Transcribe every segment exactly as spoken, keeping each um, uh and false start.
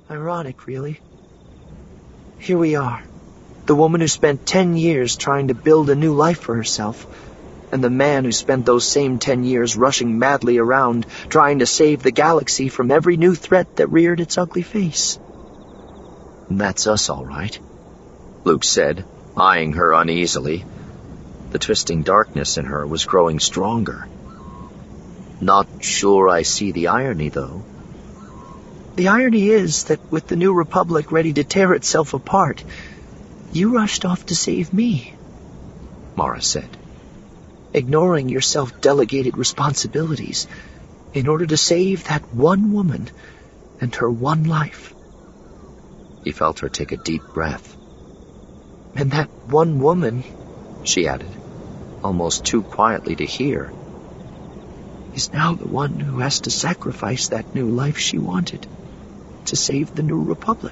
Ironic, really. Here we are, the woman who spent ten years trying to build a new life for herself, and the man who spent those same ten years rushing madly around, trying to save the galaxy from every new threat that reared its ugly face. That's us, all right, Luke said, eyeing her uneasily. The twisting darkness in her was growing stronger. Not sure I see the irony, though. The irony is that with the New Republic ready to tear itself apart, you rushed off to save me, Mara said, ignoring your self-delegated responsibilities in order to save that one woman and her one life. He felt her take a deep breath. And that one woman, she added, almost too quietly to hear, is now the one who has to sacrifice that new life she wanted to save the New Republic.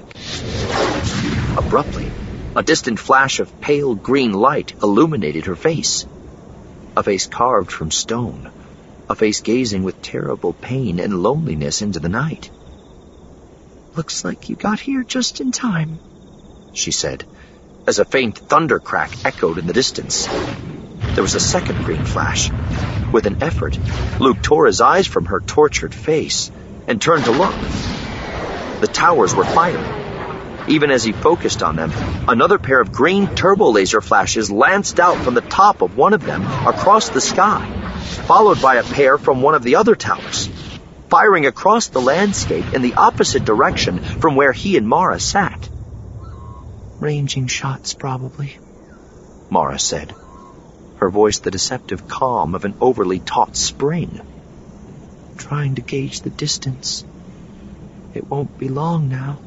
Abruptly, a distant flash of pale green light illuminated her face. A face carved from stone, a face gazing with terrible pain and loneliness into the night. Looks like you got here just in time, she said, as a faint thunder crack echoed in the distance. There was a second green flash. With an effort, Luke tore his eyes from her tortured face and turned to look. The towers were firing. Even as he focused on them, another pair of green turbo laser flashes lanced out from the top of one of them across the sky, followed by a pair from one of the other towers, firing across the landscape in the opposite direction from where he and Mara sat. Ranging shots, probably, Mara said, her voice the deceptive calm of an overly taut spring. Trying to gauge the distance. It won't be long now.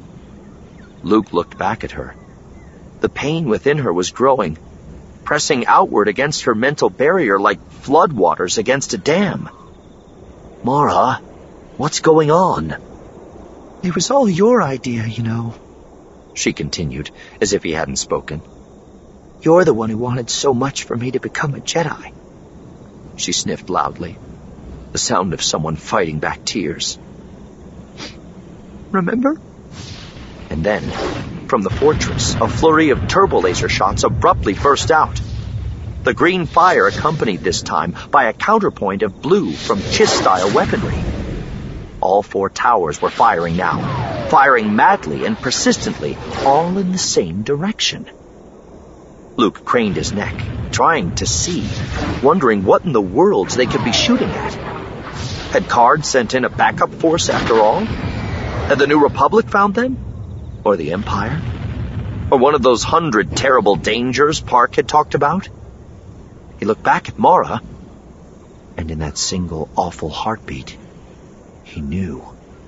Luke looked back at her. The pain within her was growing, pressing outward against her mental barrier like floodwaters against a dam. Mara, what's going on? It was all your idea, you know, she continued, as if he hadn't spoken. You're the one who wanted so much for me to become a Jedi. She sniffed loudly, the sound of someone fighting back tears. Remember? And then, from the fortress, a flurry of turbo-laser shots abruptly burst out. The green fire accompanied this time by a counterpoint of blue from Chiss-style weaponry. All four towers were firing now, firing madly and persistently, all in the same direction. Luke craned his neck, trying to see, wondering what in the world they could be shooting at. Had Card sent in a backup force after all? Had the New Republic found them? Or the Empire? Or one of those hundred terrible dangers Park had talked about? He looked back at Mara, and in that single awful heartbeat, he knew.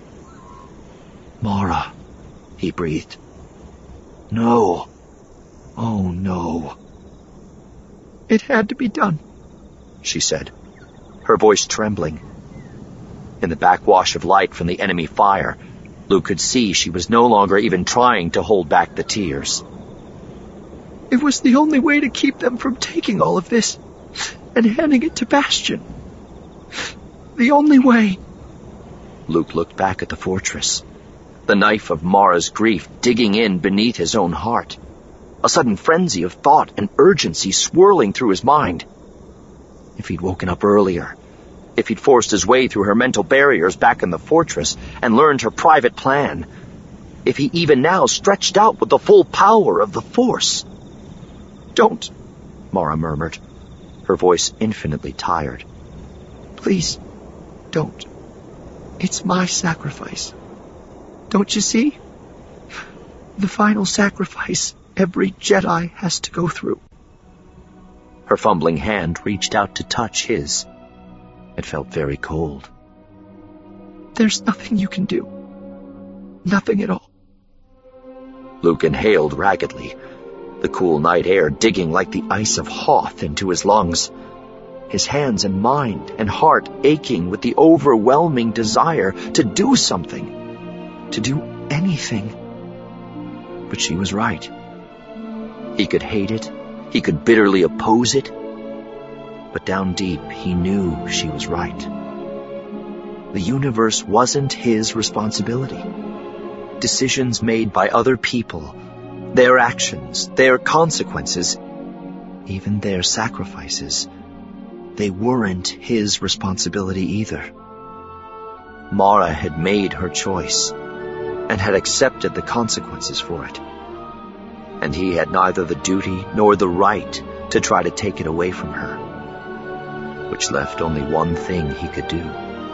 Mara, he breathed. No. Oh, no. It had to be done, she said, her voice trembling. In the backwash of light from the enemy fire, Luke could see she was no longer even trying to hold back the tears. It was the only way to keep them from taking all of this and handing it to Bastion. The only way. Luke looked back at the fortress, the knife of Mara's grief digging in beneath his own heart, a sudden frenzy of thought and urgency swirling through his mind. If he'd woken up earlier, if he'd forced his way through her mental barriers back in the fortress and learned her private plan, if he even now stretched out with the full power of the Force. Don't, Mara murmured, her voice infinitely tired. Please, don't. It's my sacrifice. Don't you see? The final sacrifice every Jedi has to go through. Her fumbling hand reached out to touch his. It felt very cold. There's nothing you can do. Nothing at all. Luke inhaled raggedly, the cool night air digging like the ice of Hoth into his lungs, his hands and mind and heart aching with the overwhelming desire to do something, to do anything. But she was right. He could hate it, he could bitterly oppose it, but down deep he knew she was right. The universe wasn't his responsibility. decisions made by other people, their actions, their consequences, even their sacrifices, they weren't his responsibility either. Mara had made her choice and had accepted the consequences for it. And he had neither the duty nor the right to try to take it away from her, which left only one thing he could do.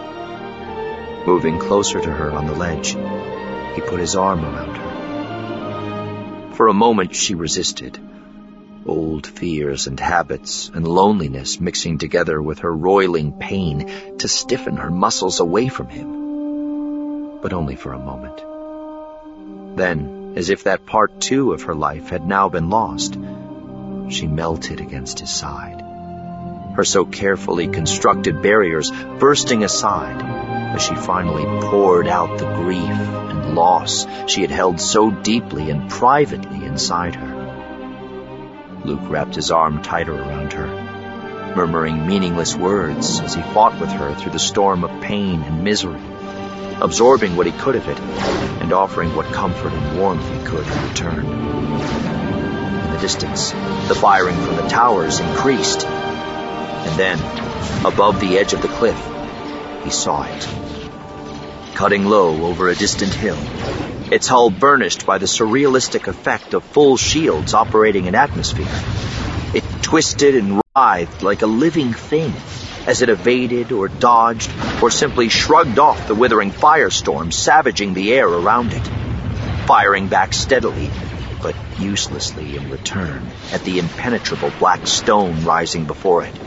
Moving closer to her on the ledge, he put his arm around her. For a moment she resisted, old fears and habits and loneliness mixing together with her roiling pain to stiffen her muscles away from him. But only for a moment. Then, as if that part too of her life had now been lost, she melted against his side, her so carefully constructed barriers bursting aside as she finally poured out the grief and loss she had held so deeply and privately inside her. Luke wrapped his arm tighter around her, murmuring meaningless words as he fought with her through the storm of pain and misery, absorbing what he could of it and offering what comfort and warmth he could in return. In the distance, the firing from the towers increased, and then, above the edge of the cliff, he saw it. Cutting low over a distant hill, its hull burnished by the surrealistic effect of full shields operating in atmosphere. It twisted and writhed like a living thing as it evaded or dodged or simply shrugged off the withering firestorm savaging the air around it, firing back steadily but uselessly in return at the impenetrable black stone rising before it.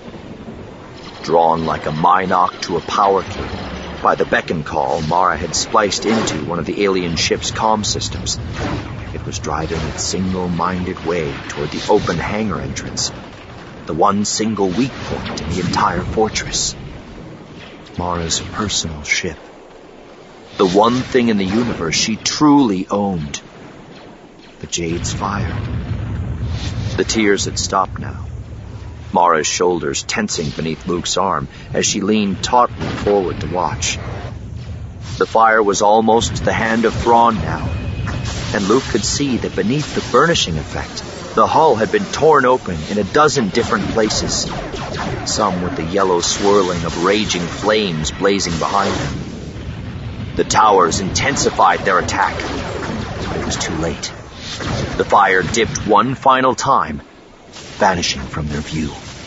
Drawn like a Minoc to a power cable by the beacon call Mara had spliced into one of the alien ship's comm systems, it was driving its single-minded way toward the open hangar entrance, the one single weak point in the entire fortress. Mara's personal ship. The one thing in the universe she truly owned. The Jade's fire. The tears had stopped now, Mara's shoulders tensing beneath Luke's arm as she leaned tautly forward to watch. The fire was almost the hand of Thrawn now, and Luke could see that beneath the burnishing effect, the hull had been torn open in a dozen different places, some with the yellow swirling of raging flames blazing behind them. The towers intensified their attack, but it was too late. The fire dipped one final time, vanishing from their view.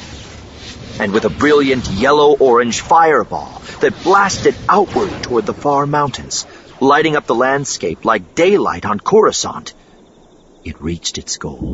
And with a brilliant yellow-orange fireball that blasted outward toward the far mountains, lighting up the landscape like daylight on Coruscant, it reached its goal.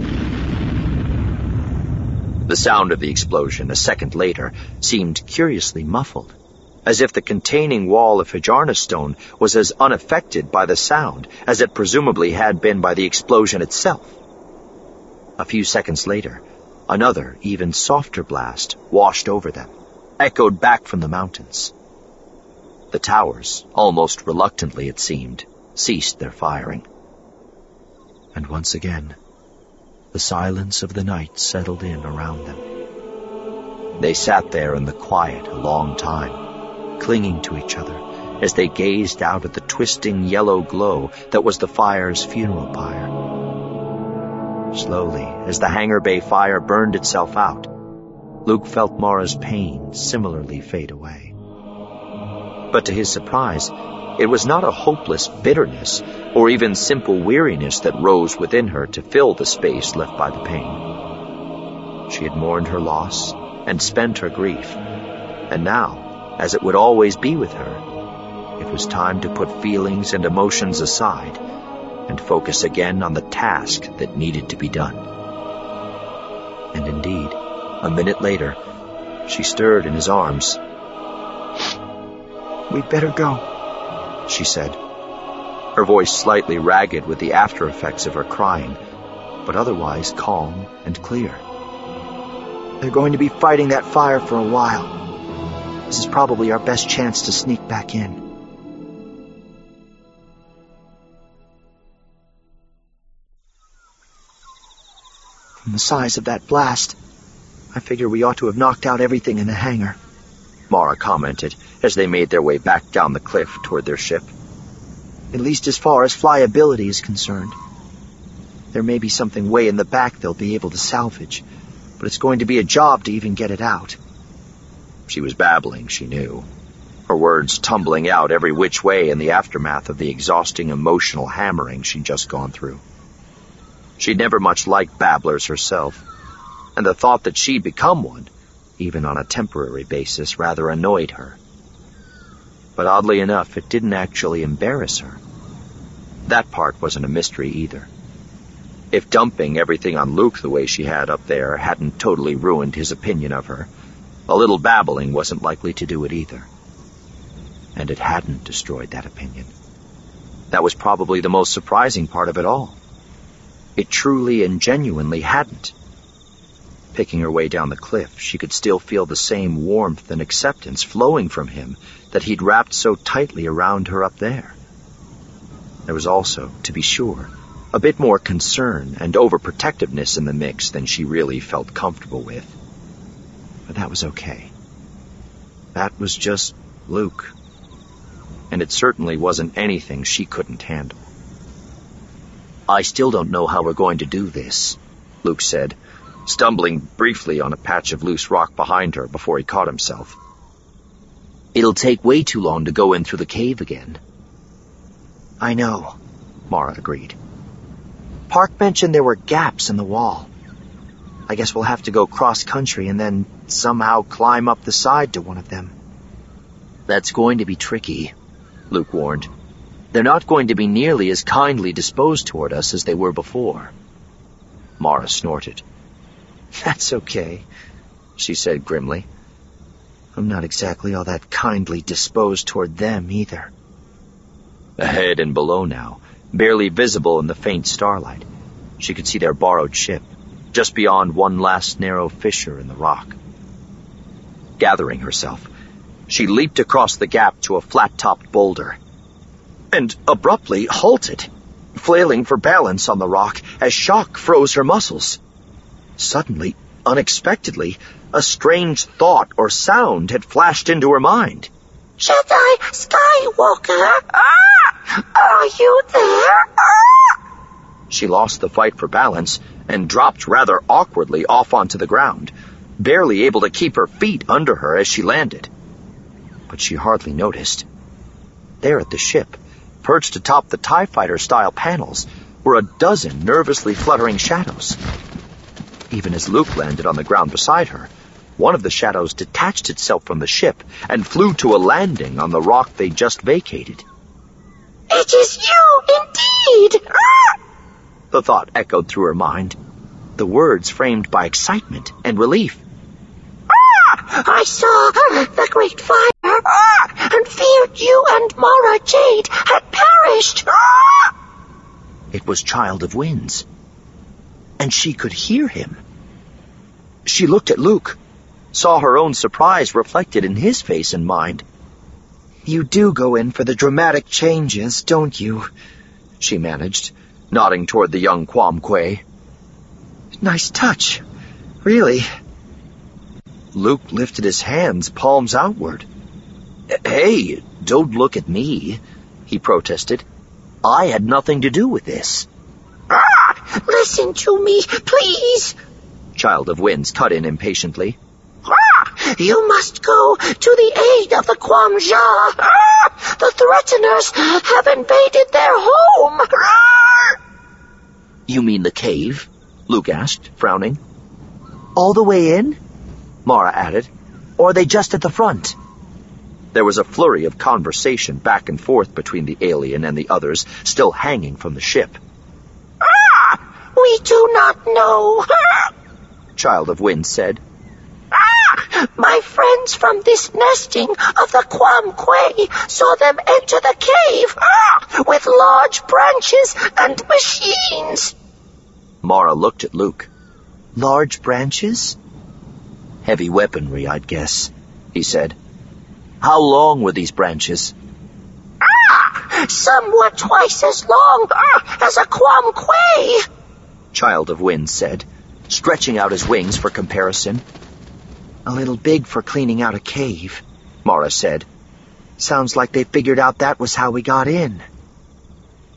The sound of the explosion a second later seemed curiously muffled, as if the containing wall of Hjarna stone was as unaffected by the sound as it presumably had been by the explosion itself. A few seconds later, another, even softer blast washed over them, echoed back from the mountains. The towers, almost reluctantly it seemed, ceased their firing. And once again, the silence of the night settled in around them. They sat there in the quiet a long time, clinging to each other as they gazed out at the twisting yellow glow that was the fire's funeral pyre. Slowly, as the hangar bay fire burned itself out, Luke felt Mara's pain similarly fade away. But to his surprise, it was not a hopeless bitterness or even simple weariness that rose within her to fill the space left by the pain. She had mourned her loss and spent her grief, and now, as it would always be with her, it was time to put feelings and emotions aside and focus again on the task that needed to be done. And indeed, a minute later, she stirred in his arms. "We'd better go," she said, her voice slightly ragged with the after effects of her crying, but otherwise calm and clear. "They're going to be fighting that fire for a while. This is probably our best chance to sneak back in." "From the size of that blast, I figure we ought to have knocked out everything in the hangar," Mara commented as they made their way back down the cliff toward their ship. At least as far as flyability is concerned. There may be something way in the back they'll be able to salvage, but it's going to be a job to even get it out. She was babbling, she knew, her words tumbling out every which way in the aftermath of the exhausting emotional hammering she'd just gone through. She'd never much liked babblers herself, and the thought that she'd become one, even on a temporary basis, rather annoyed her. But oddly enough, it didn't actually embarrass her. That part wasn't a mystery either. If dumping everything on Luke the way she had up there hadn't totally ruined his opinion of her, a little babbling wasn't likely to do it either. And it hadn't destroyed that opinion. That was probably the most surprising part of it all. It truly and genuinely hadn't. Picking her way down the cliff, she could still feel the same warmth and acceptance flowing from him that he'd wrapped so tightly around her up there. There was also, to be sure, a bit more concern and overprotectiveness in the mix than she really felt comfortable with. But that was okay. That was just Luke. And it certainly wasn't anything she couldn't handle. "I still don't know how we're going to do this," Luke said, stumbling briefly on a patch of loose rock behind her before he caught himself. "It'll take way too long to go in through the cave again." "I know," Mara agreed. "Park mentioned there were gaps in the wall. I guess we'll have to go cross-country and then somehow climb up the side to one of them." "That's going to be tricky," Luke warned. "They're not going to be nearly as kindly disposed toward us as they were before." Mara snorted. "That's okay," she said grimly. "I'm not exactly all that kindly disposed toward them either." Ahead and below now, barely visible in the faint starlight, she could see their borrowed ship, just beyond one last narrow fissure in the rock. Gathering herself, she leaped across the gap to a flat-topped boulder, and abruptly halted, flailing for balance on the rock as shock froze her muscles. Suddenly, unexpectedly, a strange thought or sound had flashed into her mind. "Jedi Skywalker, ah! Are you there? Ah!" She lost the fight for balance and dropped rather awkwardly off onto the ground, barely able to keep her feet under her as she landed. But she hardly noticed. There at the ship, perched atop the TIE Fighter-style panels, were a dozen nervously fluttering shadows. Even as Luke landed on the ground beside her, one of the shadows detached itself from the ship and flew to a landing on the rock they just vacated. "It is you, indeed! Ah!" The thought echoed through her mind, the words framed by excitement and relief. "Ah! I saw the great fire, ah! and feared you and Mara Jade had perished. Ah!" It was Child of Winds. And she could hear him. She looked at Luke, saw her own surprise reflected in his face and mind. "You do go in for the dramatic changes, don't you?" she managed, nodding toward the young Quam Quay. "Nice touch. Really." Luke lifted his hands, palms outward. "Hey, don't look at me," he protested. "I had nothing to do with this." "Ah! Listen to me, please!" Child of Winds cut in impatiently. "Ah! You must go to the aid of the Quam-Ja. Ah! The Threateners have invaded their home. Ah!" "You mean the cave?" Luke asked, frowning. "All the way in?" Mara added. "Or are they just at the front?" There was a flurry of conversation back and forth between the alien and the others, still hanging from the ship. "Ah! We do not know," ah! Child of Wind said. "Ah! My friends from this nesting of the Quam Quay saw them enter the cave, ah! with large branches and machines." Mara looked at Luke. "Large branches?" "Heavy weaponry, I'd guess," he said. "How long were these branches?" "Ah! Some were twice as long ah, as a Quam Quay," Child of Wind said, stretching out his wings for comparison. "A little big for cleaning out a cave," Mara said. "Sounds like they figured out that was how we got in."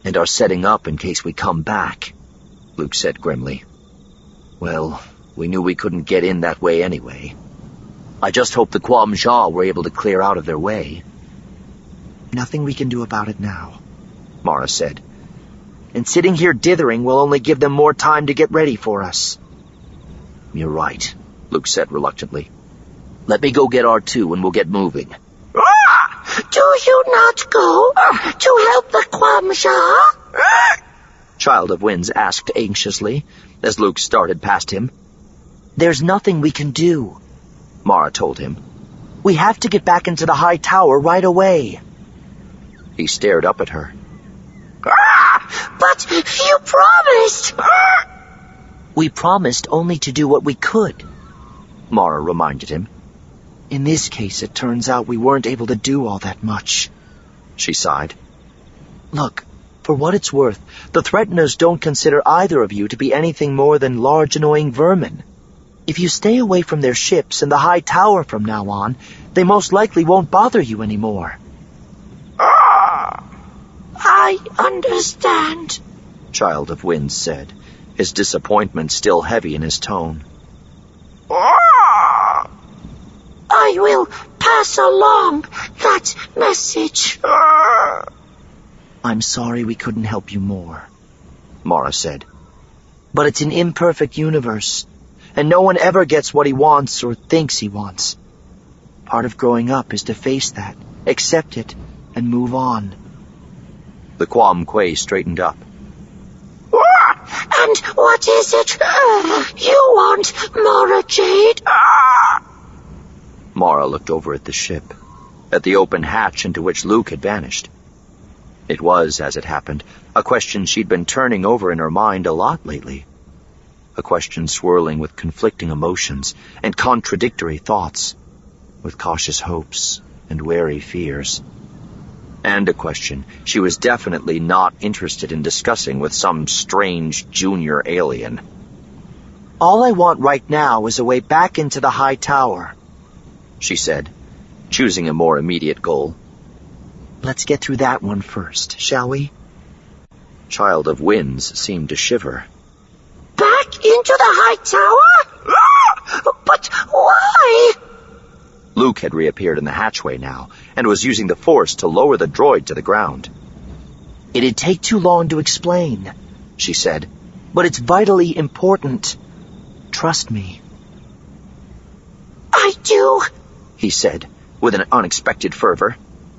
And are setting up in case we come back, Luke said grimly. Well, we knew we couldn't get in that way anyway. I just hope the Quam-Sha were able to clear out of their way. Nothing we can do about it now, Mara said. And sitting here dithering will only give them more time to get ready for us. You're right, Luke said reluctantly. Let me go get R two and we'll get moving. Do you not go to help the Quam-Sha? Child of Winds asked anxiously as Luke started past him. There's nothing we can do, Mara told him. We have to get back into the high tower right away. He stared up at her. But you promised. We promised only to do what we could, Mara reminded him. In this case, it turns out we weren't able to do all that much. She sighed. Look, for what it's worth, the Threateners don't consider either of you to be anything more than large, annoying vermin. If you stay away from their ships and the high tower from now on, they most likely won't bother you anymore. I understand, Child of Winds said, his disappointment still heavy in his tone. I will pass along that message. I'm sorry we couldn't help you more, Mara said. But it's an imperfect universe, and no one ever gets what he wants or thinks he wants. Part of growing up is to face that, accept it, and move on. The Quam Quay straightened up. And what is it uh, you want, Mara Jade? Mara looked over at the ship, at the open hatch into which Luke had vanished. It was, as it happened, a question she'd been turning over in her mind a lot lately. A question swirling with conflicting emotions and contradictory thoughts, with cautious hopes and wary fears. And a question she was definitely not interested in discussing with some strange junior alien. All I want right now is a way back into the high tower, she said, choosing a more immediate goal. Let's get through that one first, shall we? Child of Winds seemed to shiver. Back into the high tower? But why? Luke had reappeared in the hatchway now, and was using the Force to lower the droid to the ground. It'd take too long to explain, she said, but it's vitally important. Trust me. I do, he said, with an unexpected fervor.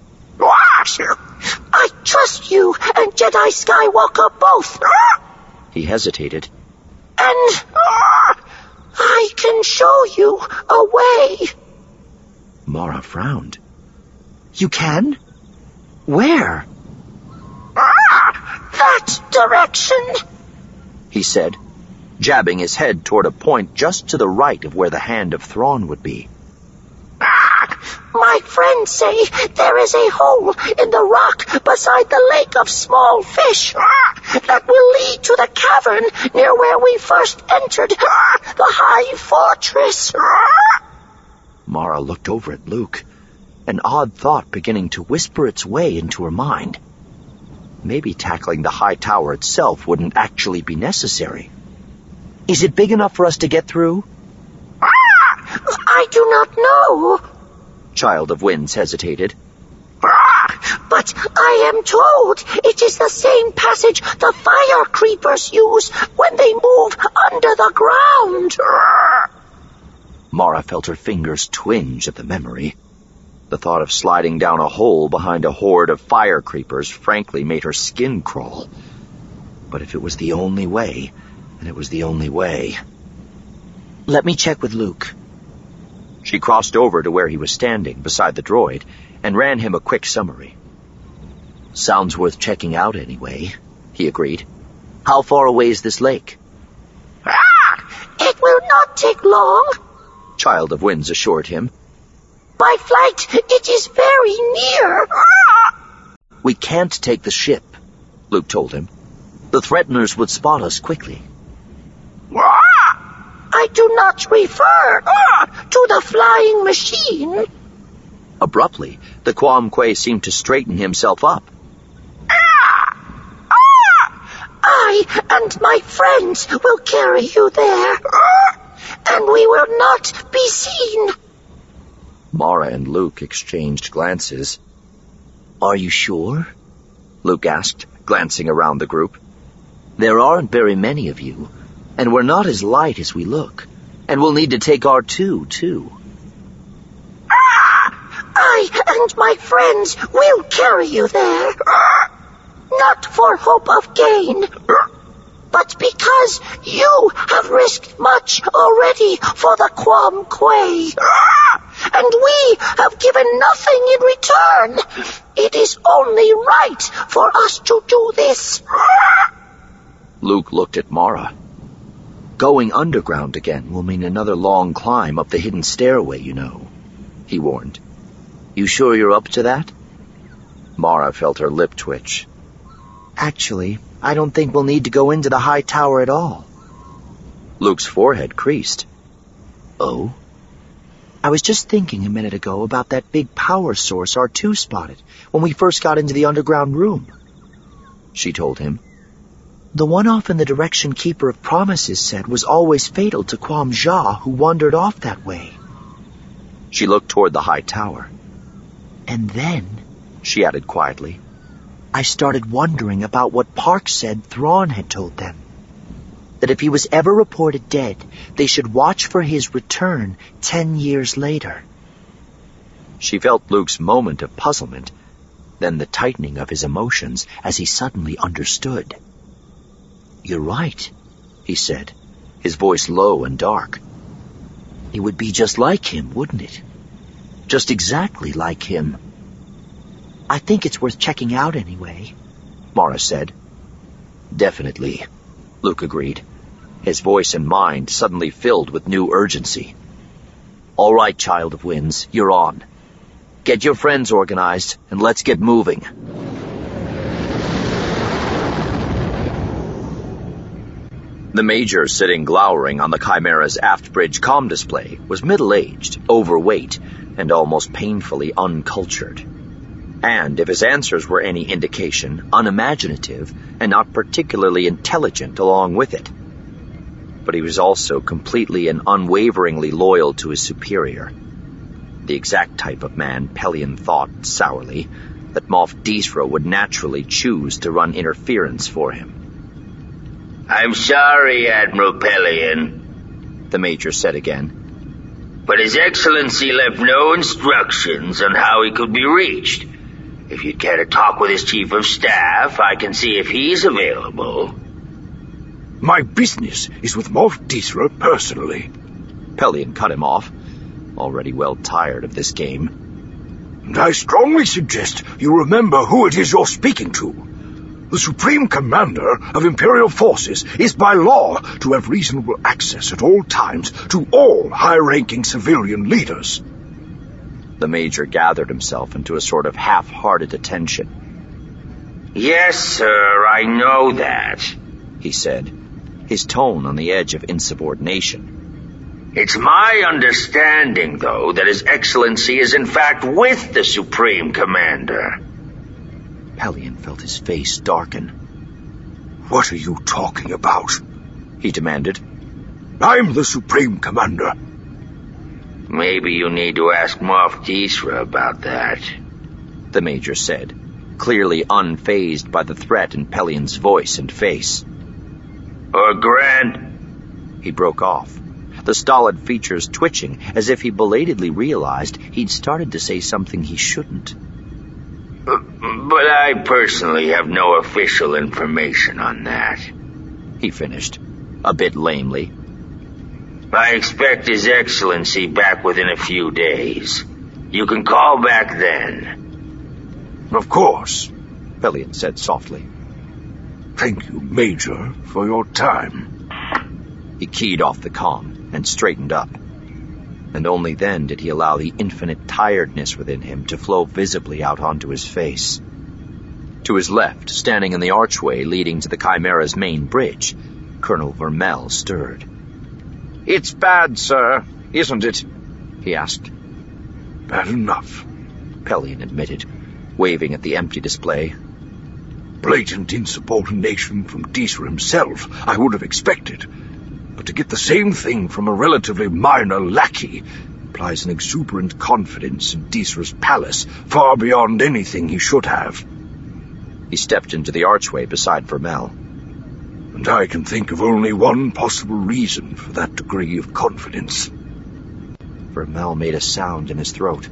I trust you and Jedi Skywalker both. He hesitated. And I can show you a way. Mara frowned. You can? Where? That direction, he said, jabbing his head toward a point just to the right of where the hand of Thrawn would be. My friends say there is a hole in the rock beside the lake of small fish that will lead to the cavern near where we first entered the high fortress. Mara looked over at Luke, an odd thought beginning to whisper its way into her mind. Maybe tackling the high tower itself wouldn't actually be necessary. Is it big enough for us to get through? I do not know. Child of Winds hesitated. But I am told it is the same passage the fire creepers use when they move under the ground. Mara felt her fingers twinge at the memory. The thought of sliding down a hole behind a horde of fire creepers frankly made her skin crawl. But if it was the only way, then it was the only way. Let me check with Luke. She crossed over to where he was standing beside the droid and ran him a quick summary. Sounds worth checking out anyway, he agreed. How far away is this lake? It will not take long, Child of Winds assured him. By flight, it is very near. We can't take the ship, Luke told him. The Threateners would spot us quickly. I do not refer to the flying machine. Abruptly, the Quam Quay seemed to straighten himself up. I and my friends will carry you there, and we will not be seen. Mara and Luke exchanged glances. Are you sure? Luke asked, glancing around the group. There aren't very many of you, and we're not as light as we look, and we'll need to take R two, too. I and my friends will carry you there. Not for hope of gain, but because you have risked much already for the Quam Quay. And we have given nothing in return. It is only right for us to do this. Luke looked at Mara. Going underground again will mean another long climb up the hidden stairway, you know, he warned. You sure you're up to that? Mara felt her lip twitch. Actually, I don't think we'll need to go into the high tower at all. Luke's forehead creased. Oh? I was just thinking a minute ago about that big power source R two spotted when we first got into the underground room. She told him. The one off in the direction Keeper of Promises said was always fatal to Quam Jha, who wandered off that way. She looked toward the high tower. And then, she added quietly, I started wondering about what Park said Thrawn had told them. That if he was ever reported dead, they should watch for his return ten years later. She felt Luke's moment of puzzlement, then the tightening of his emotions as he suddenly understood. You're right, he said, his voice low and dark. It would be just like him, wouldn't it? Just exactly like him. I think it's worth checking out anyway, Mara said. Definitely, Luke agreed, his voice and mind suddenly filled with new urgency. All right, Child of Winds, you're on. Get your friends organized, and let's get moving. The Major, sitting glowering on the Chimera's aft bridge comm display, was middle-aged, overweight, and almost painfully uncultured. And, if his answers were any indication, unimaginative and not particularly intelligent along with it. But he was also completely and unwaveringly loyal to his superior. The exact type of man, Pelion thought sourly, that Moff Disra would naturally choose to run interference for him. I'm sorry, Admiral Pelion, the Major said again. But His Excellency left no instructions on how he could be reached. If you'd care to talk with his Chief of Staff, I can see if he's available. My business is with Moff Disra personally. Pelion cut him off, already well tired of this game. And I strongly suggest you remember who it is you're speaking to. The Supreme Commander of Imperial Forces is by law to have reasonable access at all times to all high-ranking civilian leaders. The Major gathered himself into a sort of half-hearted attention. Yes, sir, I know that, he said, his tone on the edge of insubordination. It's my understanding, though, that His Excellency is in fact with the Supreme Commander. Pelion felt his face darken. What are you talking about? He demanded. I'm the Supreme Commander. Maybe you need to ask Moff Disra about that, the Major said, clearly unfazed by the threat in Pelion's voice and face. Or Grant. He broke off, the stolid features twitching as if he belatedly realized he'd started to say something he shouldn't. But I personally have no official information on that, he finished, a bit lamely. I expect His Excellency back within a few days. You can call back then. Of course, Pelion said softly. Thank you, Major, for your time. He keyed off the comm and straightened up. And only then did he allow the infinite tiredness within him to flow visibly out onto his face. To his left, standing in the archway leading to the Chimera's main bridge, Colonel Vermel stirred. It's bad, sir, isn't it? He asked. Bad enough, Pelion admitted, waving at the empty display. Blatant insubordination from Disra himself I would have expected, but to get the same thing from a relatively minor lackey implies an exuberant confidence in Disra's palace far beyond anything he should have. He stepped into the archway beside Vermel. And I can think of only one possible reason for that degree of confidence. Vermel made a sound in his throat.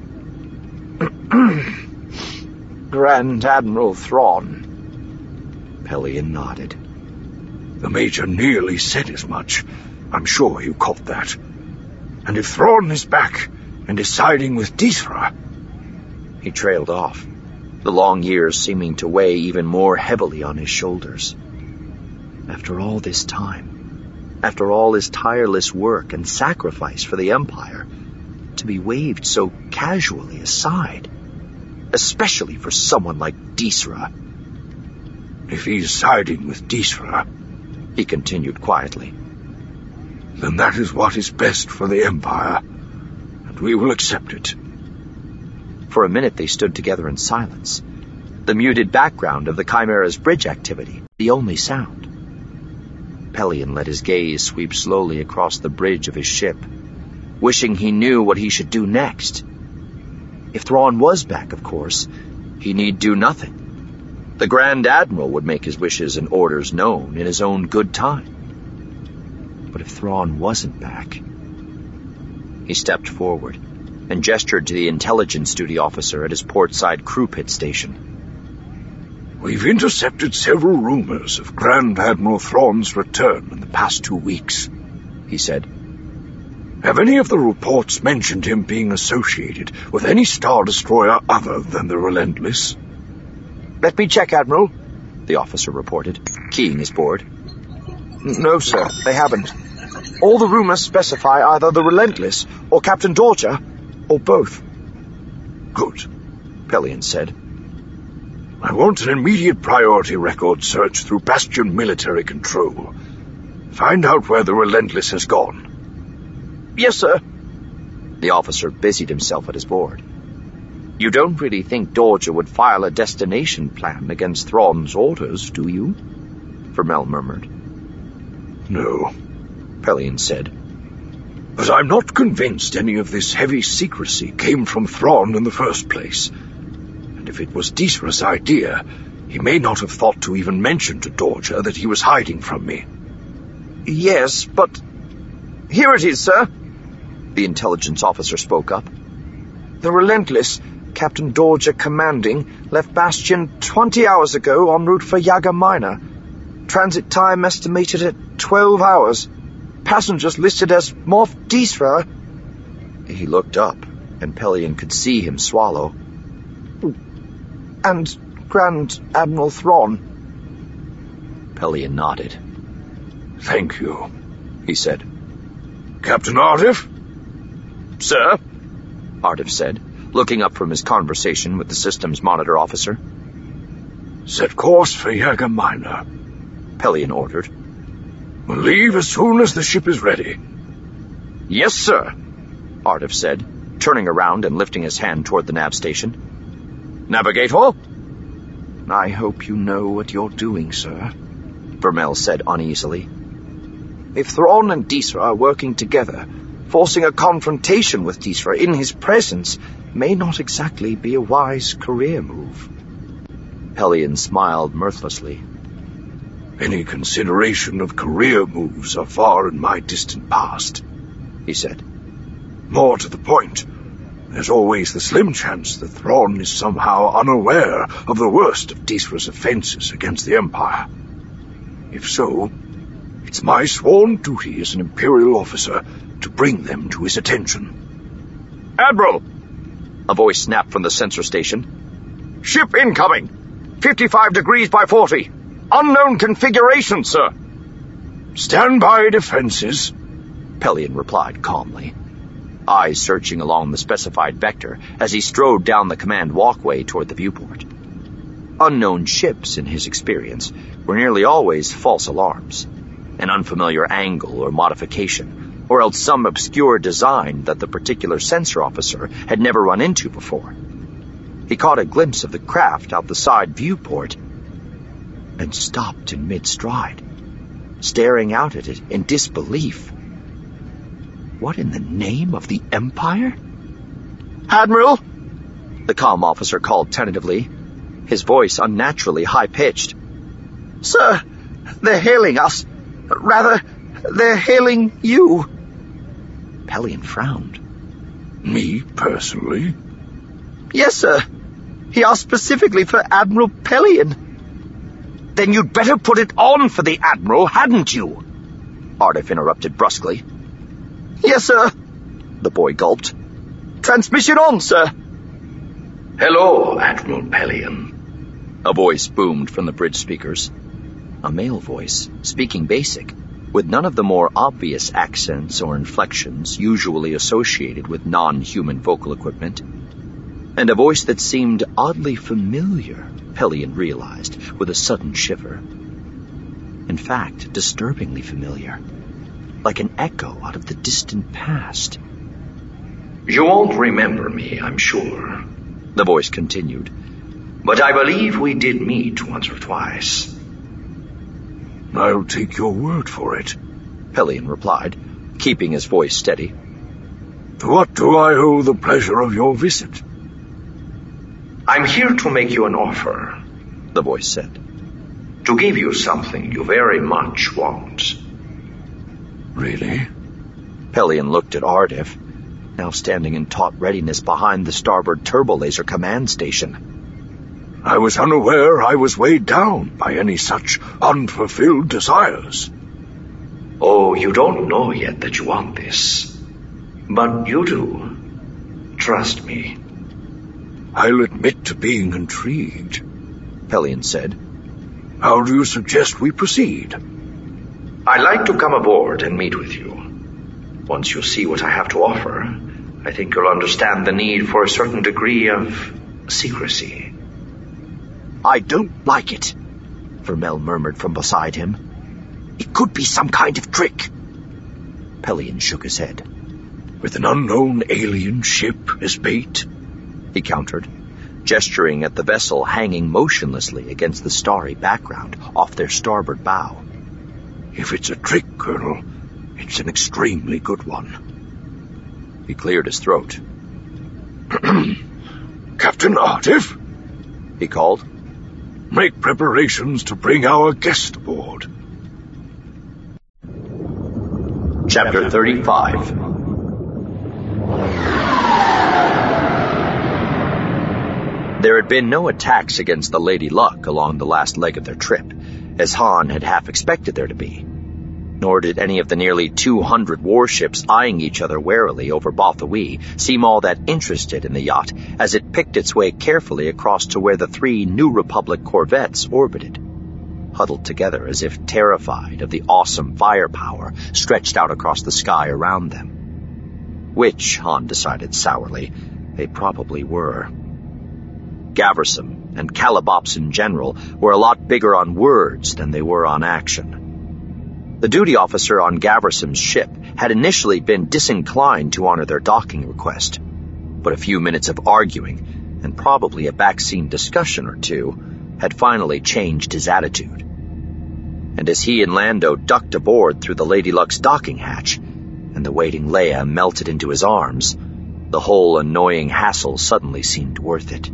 Grand Admiral Thrawn. Pelion nodded. The Major nearly said as much. I'm sure you caught that. And if Thrawn is back and is siding with Disra... He trailed off, the long years seeming to weigh even more heavily on his shoulders. After all this time, after all his tireless work and sacrifice for the Empire, to be waved so casually aside, especially for someone like Disra. If he's siding with Disra, he continued quietly, then that is what is best for the Empire, and we will accept it. For a minute they stood together in silence, the muted background of the Chimera's bridge activity, the only sound. Pelion let his gaze sweep slowly across the bridge of his ship, wishing he knew what he should do next. If Thrawn was back, of course, he need do nothing. The Grand Admiral would make his wishes and orders known in his own good time. But if Thrawn wasn't back... He stepped forward and gestured to the intelligence duty officer at his portside crew pit station. We've intercepted several rumors of Grand Admiral Thrawn's return in the past two weeks, he said. Have any of the reports mentioned him being associated with any Star Destroyer other than the Relentless? Let me check, Admiral, the officer reported, keying his board. No, sir, they haven't. All the rumors specify either the Relentless or Captain Dorger, or both. Good, Pelion said. I want an immediate priority record search through Bastion military control. Find out where the Relentless has gone. Yes, sir. The officer busied himself at his board. You don't really think Dorger would file a destination plan against Thrawn's orders, do you? Vermel murmured. No, Pelion said. But I'm not convinced any of this heavy secrecy came from Thrawn in the first place. And if it was Disra's idea, he may not have thought to even mention to Dorger that he was hiding from me. Yes, but... Here it is, sir. The intelligence officer spoke up. The Relentless, Captain Dorger commanding, left Bastion twenty hours ago en route for Yaga Minor. Transit time estimated at twelve hours. Passengers listed as Moff Disra. He looked up, and Pelion could see him swallow. And Grand Admiral Thrawn. Pelion nodded. Thank you, he said. Captain Artif? Sir? Artif said, looking up from his conversation with the systems monitor officer. Set course for Yaga Minor, Pelion ordered. We'll leave as soon as the ship is ready. Yes, sir, Artif said, turning around and lifting his hand toward the nav station. Navigator? I hope you know what you're doing, sir, Vermel said uneasily. If Thrawn and Disra are working together, forcing a confrontation with Disra in his presence may not exactly be a wise career move. Pelion smiled mirthlessly. Any consideration of career moves are far in my distant past, he said. More to the point, there's always the slim chance that Thrawn is somehow unaware of the worst of Disra's offenses against the Empire. If so, it's my sworn duty as an Imperial officer to bring them to his attention. Admiral! A voice snapped from the sensor station. Ship incoming! fifty-five degrees by forty. Unknown configuration, sir. Stand by defenses, Pelion replied calmly, eyes searching along the specified vector as he strode down the command walkway toward the viewport. Unknown ships, in his experience, were nearly always false alarms, an unfamiliar angle or modification, or else some obscure design that the particular sensor officer had never run into before. He caught a glimpse of the craft out the side viewport, and stopped in mid-stride, staring out at it in disbelief. What in the name of the Empire? Admiral! The comm officer called tentatively, his voice unnaturally high-pitched. Sir, they're hailing us. Rather, they're hailing you. Pelion frowned. Me, personally? Yes, sir. He asked specifically for Admiral Pelion. Then you'd better put it on for the Admiral, hadn't you? Ardif interrupted brusquely. Yes, sir. The boy gulped. Transmission on, sir. Hello, Admiral Pelion. A voice boomed from the bridge speakers. A male voice, speaking basic, with none of the more obvious accents or inflections usually associated with non-human vocal equipment. And a voice that seemed oddly familiar, Pelion realized, with a sudden shiver. In fact, disturbingly familiar. Like an echo out of the distant past. You won't remember me, I'm sure, the voice continued. But I believe we did meet once or twice. I'll take your word for it, Pelion replied, keeping his voice steady. To what do I owe the pleasure of your visit? I'm here to make you an offer, the voice said. To give you something you very much want. Really? Pelion looked at Ardif, now standing in taut readiness behind the starboard turbolaser command station. I was unaware I was weighed down by any such unfulfilled desires. Oh, you don't know yet that you want this. But you do. Trust me. I'll admit to being intrigued, Pelion said. How do you suggest we proceed? I'd like to come aboard and meet with you. Once you see what I have to offer, I think you'll understand the need for a certain degree of secrecy. I don't like it, Vermel murmured from beside him. It could be some kind of trick. Pelion shook his head. With an unknown alien ship as bait? He countered, gesturing at the vessel hanging motionlessly against the starry background off their starboard bow. If it's a trick, Colonel, it's an extremely good one. He cleared his throat. Captain Ardif? He called. Make preparations to bring our guest aboard. Chapter thirty-five. There had been no attacks against the Lady Luck along the last leg of their trip, as Han had half expected there to be. Nor did any of the nearly two hundred warships eyeing each other warily over Bothawui seem all that interested in the yacht as it picked its way carefully across to where the three New Republic corvettes orbited, huddled together as if terrified of the awesome firepower stretched out across the sky around them. Which, Han decided sourly, they probably were. Gaversam and Calabops in general were a lot bigger on words than they were on action. The duty officer on Gaversam's ship had initially been disinclined to honor their docking request, but a few minutes of arguing, and probably a backseat discussion or two, had finally changed his attitude. And as he and Lando ducked aboard through the Lady Luck's docking hatch, and the waiting Leia melted into his arms, the whole annoying hassle suddenly seemed worth it.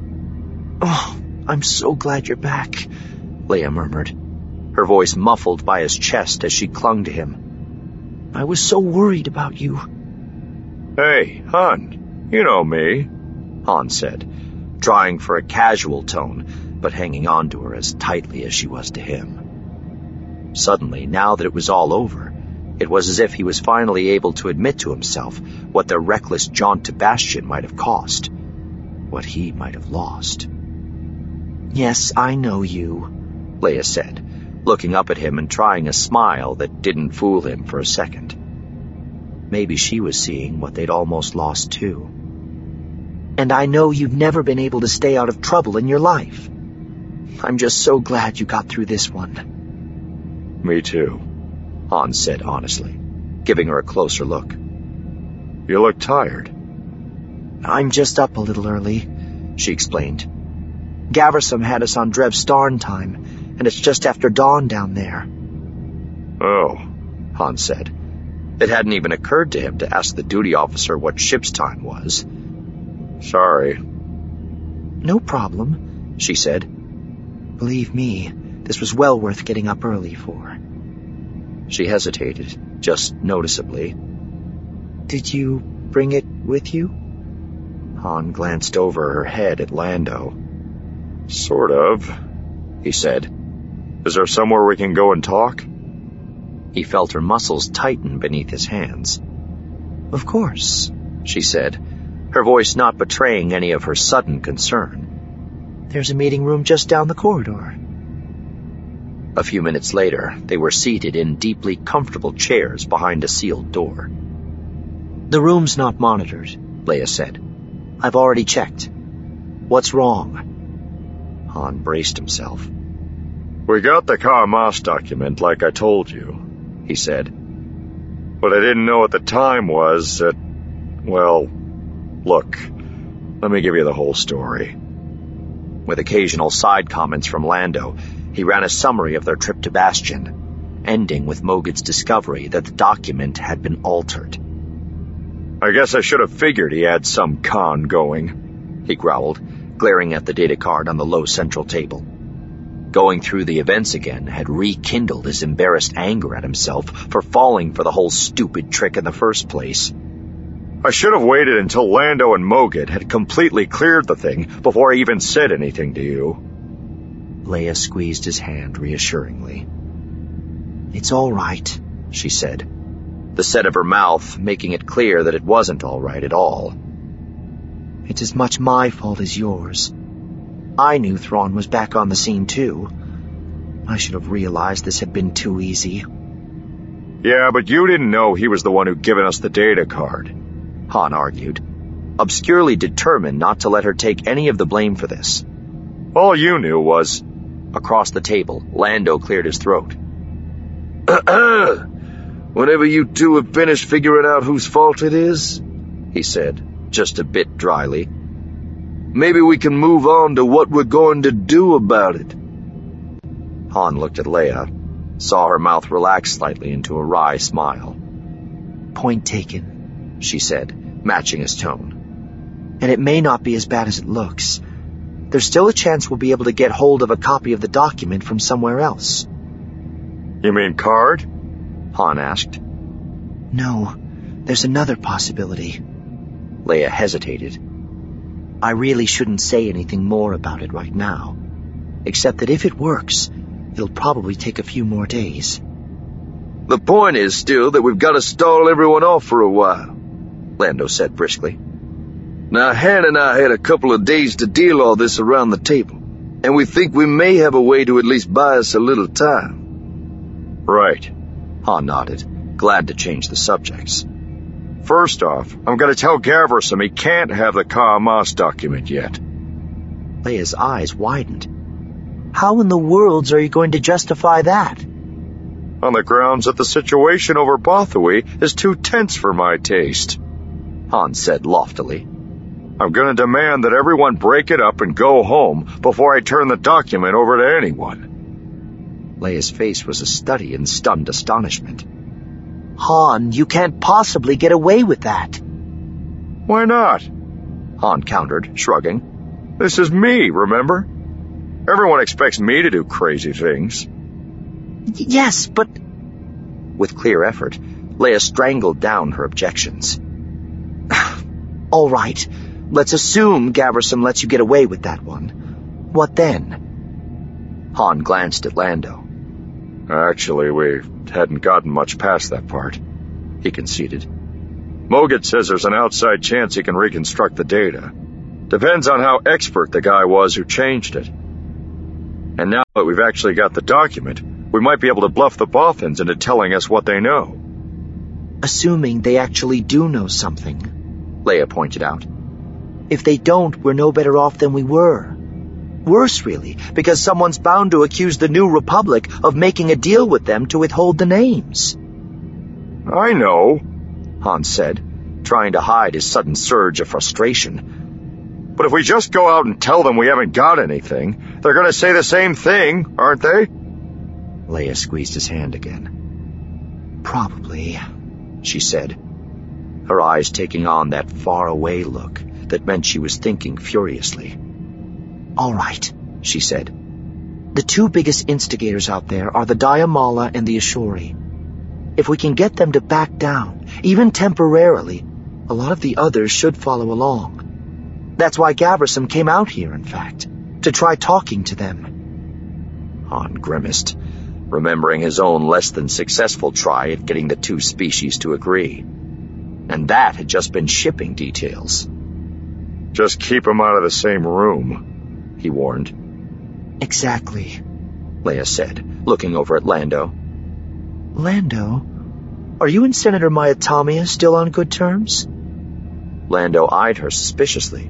Oh, I'm so glad you're back, Leia murmured, her voice muffled by his chest as she clung to him. I was so worried about you. Hey, hon, you know me, Han said, trying for a casual tone, but hanging on to her as tightly as she was to him. Suddenly, now that it was all over, it was as if he was finally able to admit to himself what their reckless jaunt to Bastion might have cost, what he might have lost. Yes, I know you, Leia said, looking up at him and trying a smile that didn't fool him for a second. Maybe she was seeing what they'd almost lost too. And I know you've never been able to stay out of trouble in your life. I'm just so glad you got through this one. Me too, Han said honestly, giving her a closer look. You look tired. I'm just up a little early, she explained. Gaversam had us on Drev Starn time, and it's just after dawn down there. Oh, Han said. It hadn't even occurred to him to ask the duty officer what ship's time was. Sorry. No problem, she said. Believe me, this was well worth getting up early for. She hesitated, just noticeably. Did you bring it with you? Han glanced over her head at Lando. Sort of, he said. Is there somewhere we can go and talk? He felt her muscles tighten beneath his hands. Of course, she said, her voice not betraying any of her sudden concern. There's a meeting room just down the corridor. A few minutes later, they were seated in deeply comfortable chairs behind a sealed door. The room's not monitored, Leia said. I've already checked. What's wrong? Han braced himself. We got the Karmas document like I told you, he said. What I didn't know at the time was that, well, look, let me give you the whole story. With occasional side comments from Lando, he ran a summary of their trip to Bastion, ending with Moged's discovery that the document had been altered. I guess I should have figured he had some con going, he growled, glaring at the data card on the low central table. Going through the events again had rekindled his embarrassed anger at himself for falling for the whole stupid trick in the first place. I should have waited until Lando and Moged had completely cleared the thing before I even said anything to you. Leia squeezed his hand reassuringly. It's all right, she said, the set of her mouth making it clear that it wasn't all right at all. It's as much my fault as yours. I knew Thrawn was back on the scene too. I should have realized this had been too easy. Yeah, but you didn't know he was the one who'd given us the data card, Han argued, obscurely determined not to let her take any of the blame for this. All you knew was... Across the table, Lando cleared his throat. Whenever you two have finished figuring out whose fault it is, he said, just a bit dryly, maybe we can move on to what we're going to do about it. Han looked at Leia, saw her mouth relax slightly into a wry smile. Point taken, she said, matching his tone. And it may not be as bad as it looks. There's still a chance we'll be able to get hold of a copy of the document from somewhere else. You mean Card? Han asked. No, there's another possibility. Leia hesitated. I really shouldn't say anything more about it right now, except that if it works, it'll probably take a few more days. The point is still that we've got to stall everyone off for a while, Lando said briskly. Now, Han and I had a couple of days to deal all this around the table, and we think we may have a way to at least buy us a little time. Right, Han nodded, glad to change the subjects. First off, I'm going to tell Gaversom he can't have the Karmas document yet. Leia's eyes widened. How in the worlds are you going to justify that? On the grounds that the situation over Bothawui is too tense for my taste, Han said loftily. I'm going to demand that everyone break it up and go home before I turn the document over to anyone. Leia's face was a study in stunned astonishment. Han, you can't possibly get away with that. Why not? Han countered, shrugging. This is me, remember? Everyone expects me to do crazy things. Y- yes, but... With clear effort, Leia strangled down her objections. All right, let's assume Gaversom lets you get away with that one. What then? Han glanced at Lando. Actually, we hadn't gotten much past that part, he conceded. Moged says there's an outside chance he can reconstruct the data. Depends on how expert the guy was who changed it. And now that we've actually got the document, we might be able to bluff the Bothans into telling us what they know. Assuming they actually do know something, Leia pointed out. If they don't, we're no better off than we were. Worse, really, because someone's bound to accuse the New Republic of making a deal with them to withhold the names. I know, Han said, trying to hide his sudden surge of frustration. But if we just go out and tell them we haven't got anything, they're going to say the same thing, aren't they? Leia squeezed his hand again. Probably, she said, her eyes taking on that far-away look that meant she was thinking furiously. All right, she said. The two biggest instigators out there are the Diamala and the Ashori. If we can get them to back down, even temporarily, a lot of the others should follow along. That's why Gavrisum came out here, in fact, to try talking to them. Han grimaced, remembering his own less-than-successful try at getting the two species to agree. And that had just been shipping details. Just keep them out of the same room, he warned. Exactly, Leia said, looking over at Lando. Lando? Are you and Senator Myatomia still on good terms? Lando eyed her suspiciously.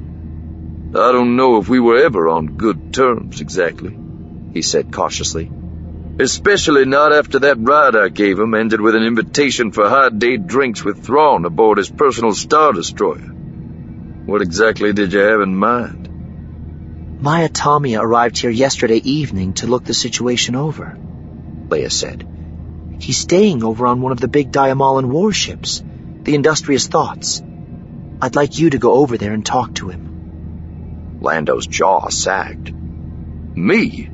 I don't know if we were ever on good terms, exactly, he said cautiously. Especially not after that ride I gave him ended with an invitation for high-date drinks with Thrawn aboard his personal Star Destroyer. What exactly did you have in mind? Myatomia arrived here yesterday evening to look the situation over, Leia said. He's staying over on one of the big Diamalan warships, the Industrious Thoughts. I'd like you to go over there and talk to him. Lando's jaw sagged. Me?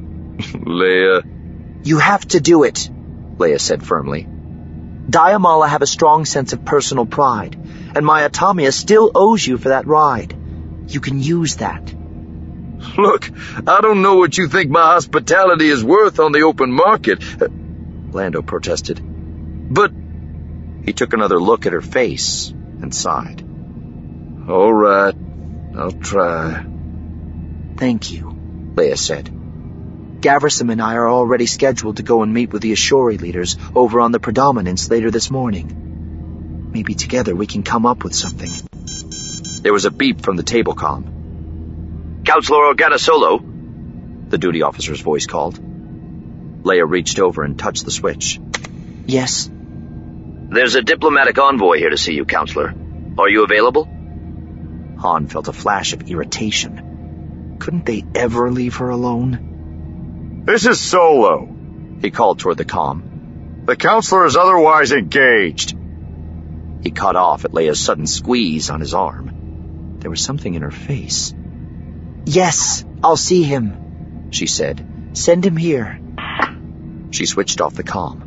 Leia... You have to do it, Leia said firmly. Diamala have a strong sense of personal pride, and Myatomia still owes you for that ride. You can use that. Look, I don't know what you think my hospitality is worth on the open market, Lando protested. But... He took another look at her face and sighed. All right, I'll try. Thank you, Leia said. Gavrisum and I are already scheduled to go and meet with the Ashori leaders over on the Predominance later this morning. Maybe together we can come up with something. There was a beep from the table comm. Counselor Organa Solo, the duty officer's voice called. Leia reached over and touched the switch. Yes? There's a diplomatic envoy here to see you, Counselor. Are you available? Han felt a flash of irritation. Couldn't they ever leave her alone? This is Solo, he called toward the comm. The counselor is otherwise engaged. He cut off at Leia's sudden squeeze on his arm. There was something in her face. Yes, I'll see him, she said. Send him here. She switched off the comm.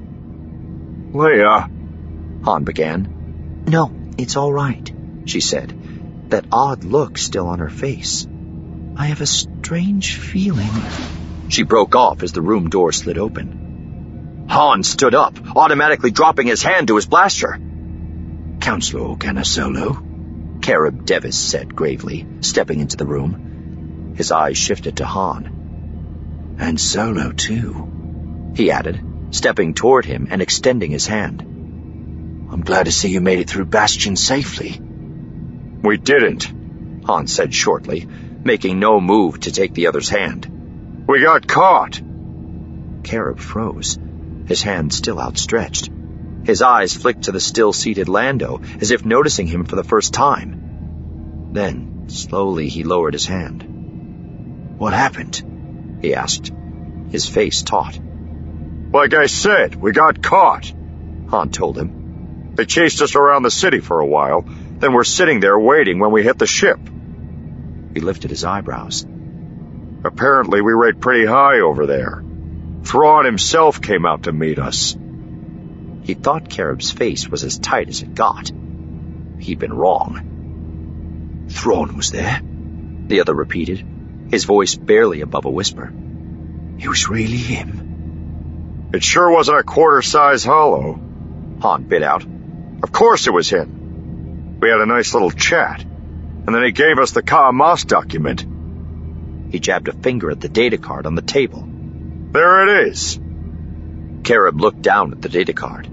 Leia, Han began. No, it's all right, she said, that odd look still on her face. I have a strange feeling... She broke off as the room door slid open. Han stood up, automatically dropping his hand to his blaster. Counselor Organa Solo, Kareb Devis said gravely, stepping into the room. His eyes shifted to Han. And Solo, too, he added, stepping toward him and extending his hand. I'm glad to see you made it through Bastion safely. We didn't, Han said shortly, making no move to take the other's hand. We got caught. Kareb froze, his hand still outstretched. His eyes flicked to the still-seated Lando, as if noticing him for the first time. Then, slowly, he lowered his hand. What happened? He asked, his face taut. Like I said, we got caught, Han told him. They chased us around the city for a while, then we're sitting there waiting when we hit the ship. He lifted his eyebrows. Apparently we rate pretty high over there. Thrawn himself came out to meet us. He thought Kareb's face was as tight as it got. He'd been wrong. Thrawn was there? The other repeated, his voice barely above a whisper. It was really him? It sure wasn't a quarter-size hollow, Han bit out. Of course it was him. We had a nice little chat, and then he gave us the Ka Amos document. He jabbed a finger at the data card on the table. There it is. Kareb looked down at the data card.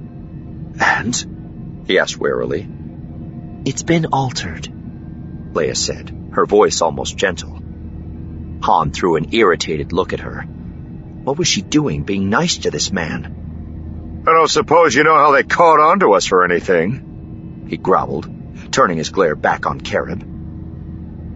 And? He asked warily. It's been altered, Leia said, her voice almost gentle. Han threw an irritated look at her. What was she doing being nice to this man? I don't suppose you know how they caught on to us or anything, he growled, turning his glare back on Kareb.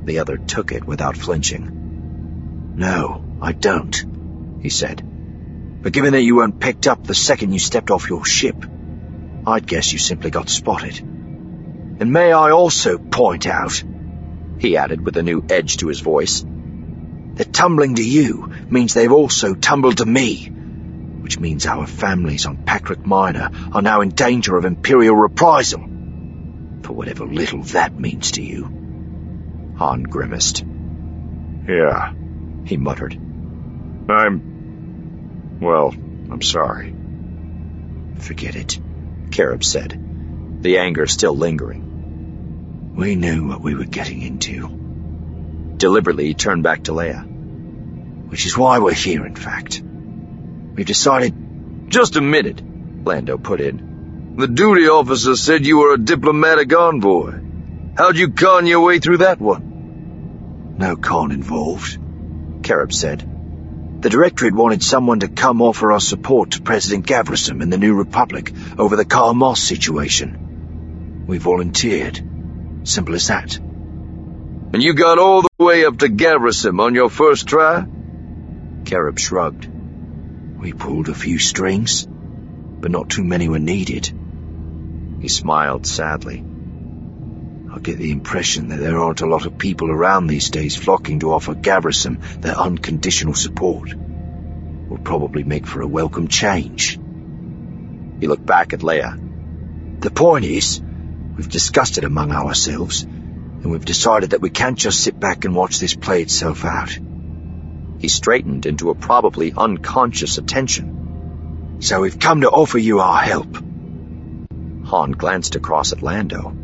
The other took it without flinching. "No, I don't," he said. "But given that you weren't picked up the second you stepped off your ship, I'd guess you simply got spotted. And may I also point out," he added with a new edge to his voice, "that tumbling to you means they've also tumbled to me, which means our families on Patrick Minor are now in danger of Imperial reprisal, for whatever little that means to you." Han grimaced. "Yeah," he muttered. I'm... well, I'm sorry." "Forget it," Carib said, the anger still lingering. "We knew what we were getting into." Deliberately, he turned back to Leia. "Which is why we're here, in fact. We've decided—" "Just a minute," Lando put in. "The duty officer said you were a diplomatic envoy. How'd you con your way through that one?" "No con involved," Carib said. "The Directorate wanted someone to come offer our support to President Gavrisum and the New Republic over the Kar Moss situation. We volunteered. Simple as that." "And you got all the way up to Gavrisum on your first try?" Carib shrugged. "We pulled a few strings, but not too many were needed." He smiled sadly. "I get the impression that there aren't a lot of people around these days flocking to offer Gavrisum their unconditional support. Will probably make for a welcome change." He looked back at Leia. "The point is, we've discussed it among ourselves, and we've decided that we can't just sit back and watch this play itself out." He straightened into a probably unconscious attention. "So we've come to offer you our help." Han glanced across at Lando.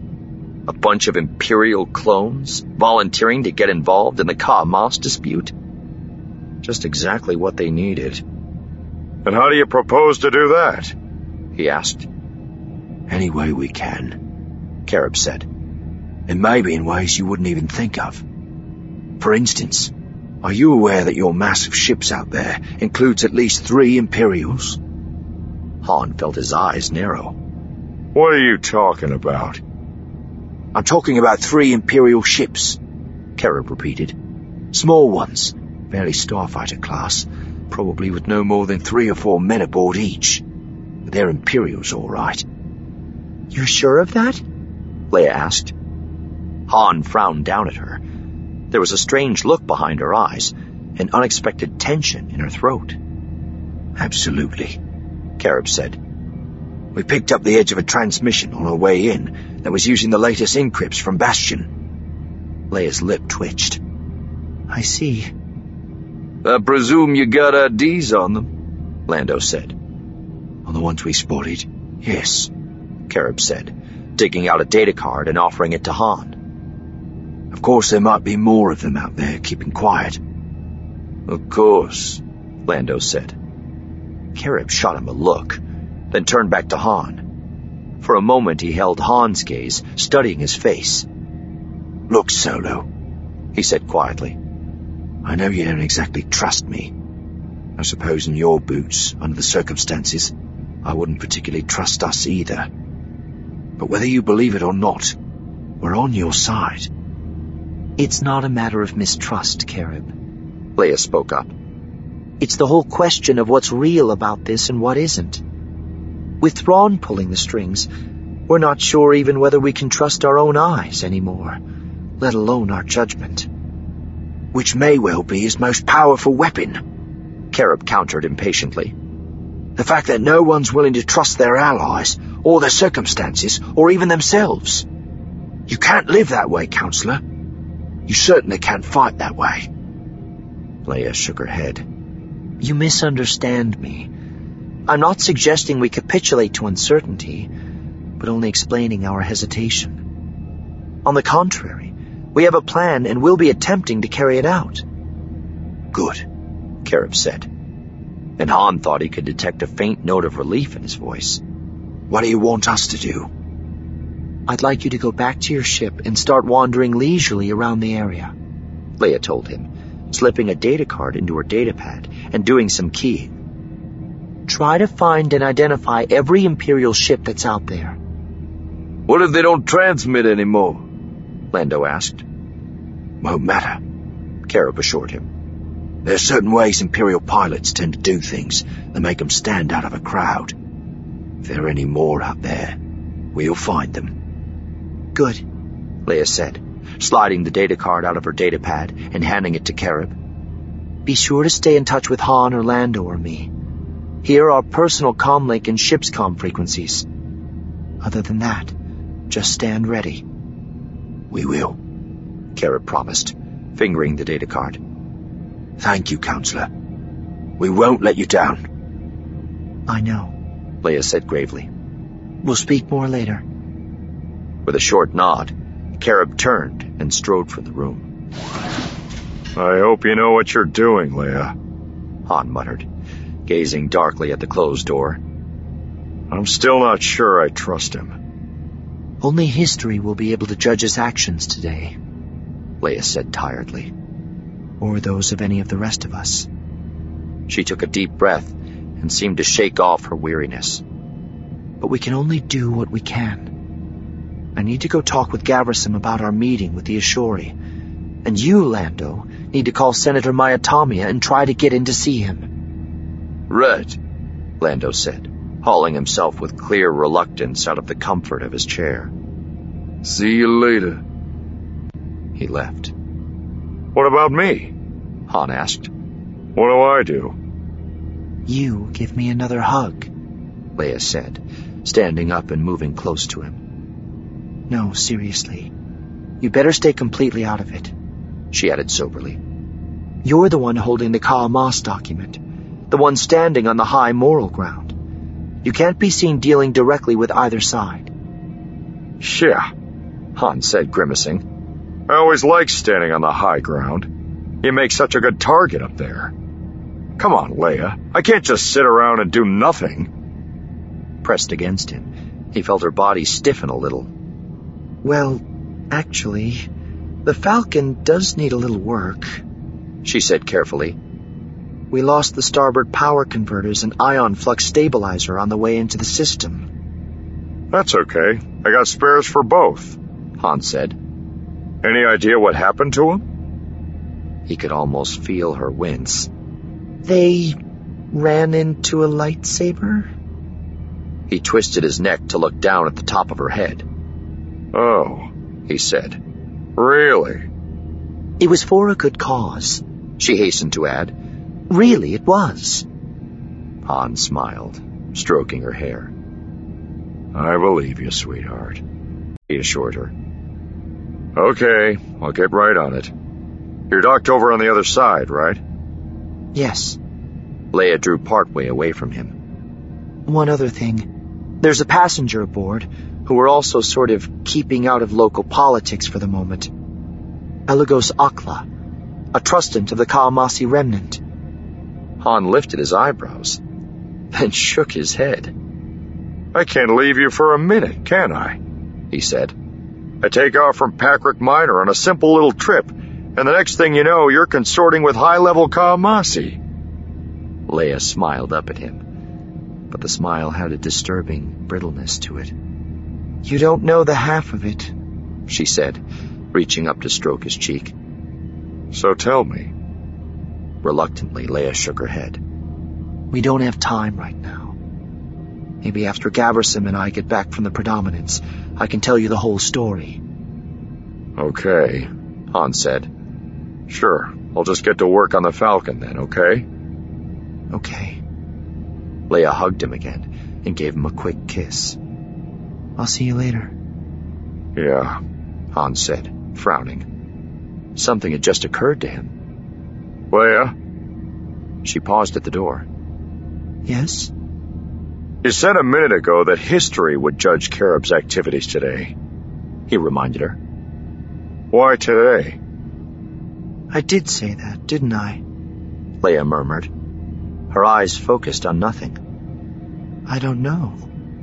A bunch of Imperial clones volunteering to get involved in the Kar Moss dispute? Just exactly what they needed. "And how do you propose to do that?" he asked. "Any way we can," Carib said. "And maybe in ways you wouldn't even think of. For instance, are you aware that your mass of ships out there includes at least three Imperials?" Han felt his eyes narrow. "What are you talking about?" "I'm talking about three Imperial ships," Carib repeated. "Small ones, barely starfighter class, probably with no more than three or four men aboard each. But they're Imperials, all right." "You're sure of that?" Leia asked. Han frowned down at her. There was a strange look behind her eyes, an unexpected tension in her throat. "Absolutely," Carib said. "We picked up the edge of a transmission on our way in that was using the latest encrypts from Bastion." Leia's lip twitched. "I see." "I presume you got I Ds on them," Lando said. "On the ones we spotted, yes," Carib said, digging out a data card and offering it to Han. "Of course, there might be more of them out there keeping quiet." "Of course," Lando said. Carib shot him a look, then turned back to Han. For a moment he held Han's gaze, studying his face. "Look, Solo," he said quietly. "I know you don't exactly trust me. I suppose in your boots, under the circumstances, I wouldn't particularly trust us either. But whether you believe it or not, we're on your side." "It's not a matter of mistrust, Carib," Leia spoke up. "It's the whole question of what's real about this and what isn't. With Thrawn pulling the strings, we're not sure even whether we can trust our own eyes anymore, let alone our judgment." "Which may well be his most powerful weapon," Carib countered impatiently. "The fact that no one's willing to trust their allies, or their circumstances, or even themselves. You can't live that way, Counselor. You certainly can't fight that way." Leia shook her head. "You misunderstand me. I'm not suggesting we capitulate to uncertainty, but only explaining our hesitation. On the contrary, we have a plan and will be attempting to carry it out." "Good," Carib said. And Han thought he could detect a faint note of relief in his voice. "What do you want us to do?" "I'd like you to go back to your ship and start wandering leisurely around the area," Leia told him, slipping a data card into her datapad and doing some keying. "Try to find and identify every Imperial ship that's out there." "What if they don't transmit anymore?" Lando asked. Won't matter, Carib assured him. There are certain ways Imperial pilots tend to do things that make them stand out of a crowd. If there are any more out there, we'll find them. Good, Leia said, sliding the data card out of her datapad and handing it to Carib. Be sure to stay in touch with Han or Lando or me. Here are personal comlink and ship's comm frequencies. Other than that, just stand ready. We will, Carib promised, fingering the data card. Thank you, Counselor. We won't let you down. I know, Leia said gravely. We'll speak more later. With a short nod, Carib turned and strode from the room. I hope you know what you're doing, Leia, Han muttered, gazing darkly at the closed door. I'm still not sure I trust him. Only history will be able to judge his actions today, Leia said tiredly. Or those of any of the rest of us. She took a deep breath and seemed to shake off her weariness. But we can only do what we can. I need to go talk with Gavrissim about our meeting with the Ashori. And you, Lando, need to call Senator Myatamiya and try to get in to see him. Right, Lando said, hauling himself with clear reluctance out of the comfort of his chair. See you later. He left. What about me? Han asked. What do I do? You give me another hug, Leia said, standing up and moving close to him. No, seriously. You better stay completely out of it, she added soberly. You're the one holding the Ka Amos document, the one standing on the high moral ground. You can't be seen dealing directly with either side. Yeah, Han said, grimacing. I always liked standing on the high ground. You make such a good target up there. Come on, Leia. I can't just sit around and do nothing. Pressed against him, he felt her body stiffen a little. Well, actually, the Falcon does need a little work, she said carefully. We lost the starboard power converters and ion flux stabilizer on the way into the system. That's okay. I got spares for both, Han said. Any idea what happened to him? He could almost feel her wince. They ran into a lightsaber? He twisted his neck to look down at the top of her head. Oh, he said. Really? It was for a good cause, she hastened to add. Really, it was. Han smiled, stroking her hair. I believe you, sweetheart, he assured her. Okay, I'll get right on it. You're docked over on the other side, right? Yes. Leia drew partway away from him. One other thing. There's a passenger aboard who are also sort of keeping out of local politics for the moment. Eligos Akla, a trustant of the Ka Amasi remnant. Han lifted his eyebrows, then shook his head. I can't leave you for a minute, can I? He said. I take off from Patrick Minor on a simple little trip, and the next thing you know, you're consorting with high-level Ka Amasi. Leia smiled up at him, but the smile had a disturbing brittleness to it. You don't know the half of it, she said, reaching up to stroke his cheek. So tell me. Reluctantly, Leia shook her head. We don't have time right now. Maybe after Gavrissim and I get back from the Predominance, I can tell you the whole story. Okay, Han said. Sure, I'll just get to work on the Falcon then, okay? Okay. Leia hugged him again and gave him a quick kiss. I'll see you later. Yeah, Han said, frowning. Something had just occurred to him. Leia? She paused at the door. Yes? You said a minute ago that history would judge Carib's activities today, he reminded her. Why today? I did say that, didn't I? Leia murmured. Her eyes focused on nothing. I don't know.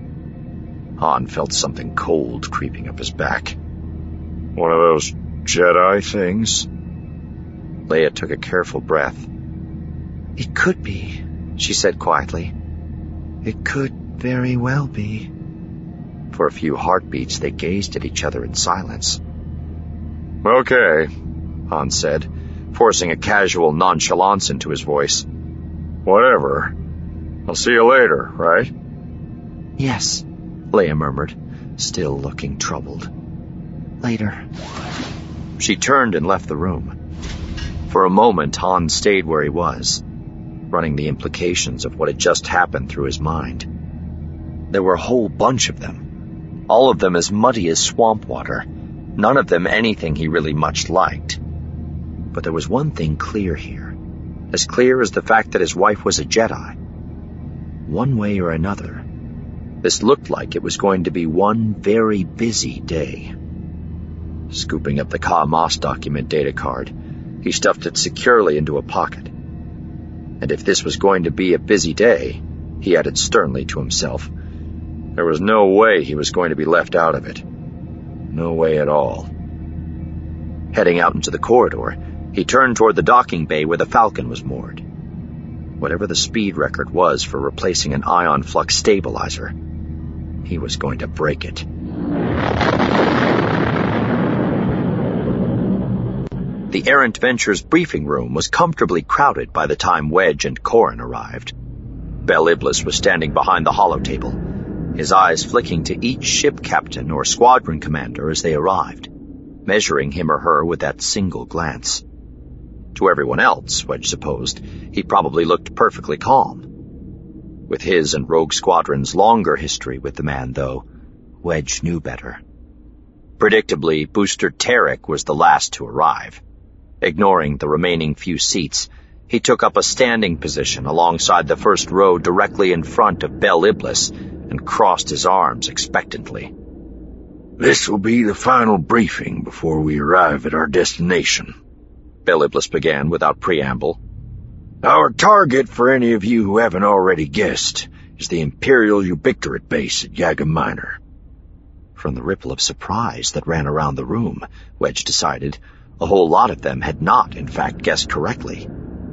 Han felt something cold creeping up his back. One of those Jedi things? Leia took a careful breath. It could be, she said quietly. It could very well be. For a few heartbeats, they gazed at each other in silence. Okay, Han said, forcing a casual nonchalance into his voice. Whatever. I'll see you later, right? Yes, Leia murmured, still looking troubled. Later. She turned and left the room. For a moment, Han stayed where he was, running the implications of what had just happened through his mind. There were a whole bunch of them, all of them as muddy as swamp water, none of them anything he really much liked. But there was one thing clear here, as clear as the fact that his wife was a Jedi. One way or another, this looked like it was going to be one very busy day. Scooping up the Ka Moss document data card, he stuffed it securely into a pocket. And if this was going to be a busy day, he added sternly to himself, there was no way he was going to be left out of it. No way at all. Heading out into the corridor, he turned toward the docking bay where the Falcon was moored. Whatever the speed record was for replacing an ion flux stabilizer, he was going to break it. The Errant Venture's briefing room was comfortably crowded by the time Wedge and Corran arrived. Bel Iblis was standing behind the holotable, his eyes flicking to each ship captain or squadron commander as they arrived, measuring him or her with that single glance. To everyone else, Wedge supposed, he probably looked perfectly calm. With his and Rogue Squadron's longer history with the man, though, Wedge knew better. Predictably, Booster Terek was the last to arrive. Ignoring the remaining few seats, he took up a standing position alongside the first row directly in front of Bel Iblis and crossed his arms expectantly. This will be the final briefing before we arrive at our destination, Bel Iblis began without preamble. Our target, for any of you who haven't already guessed, is the Imperial Ubictorate base at Yaga Minor. From the ripple of surprise that ran around the room, Wedge decided a whole lot of them had not, in fact, guessed correctly.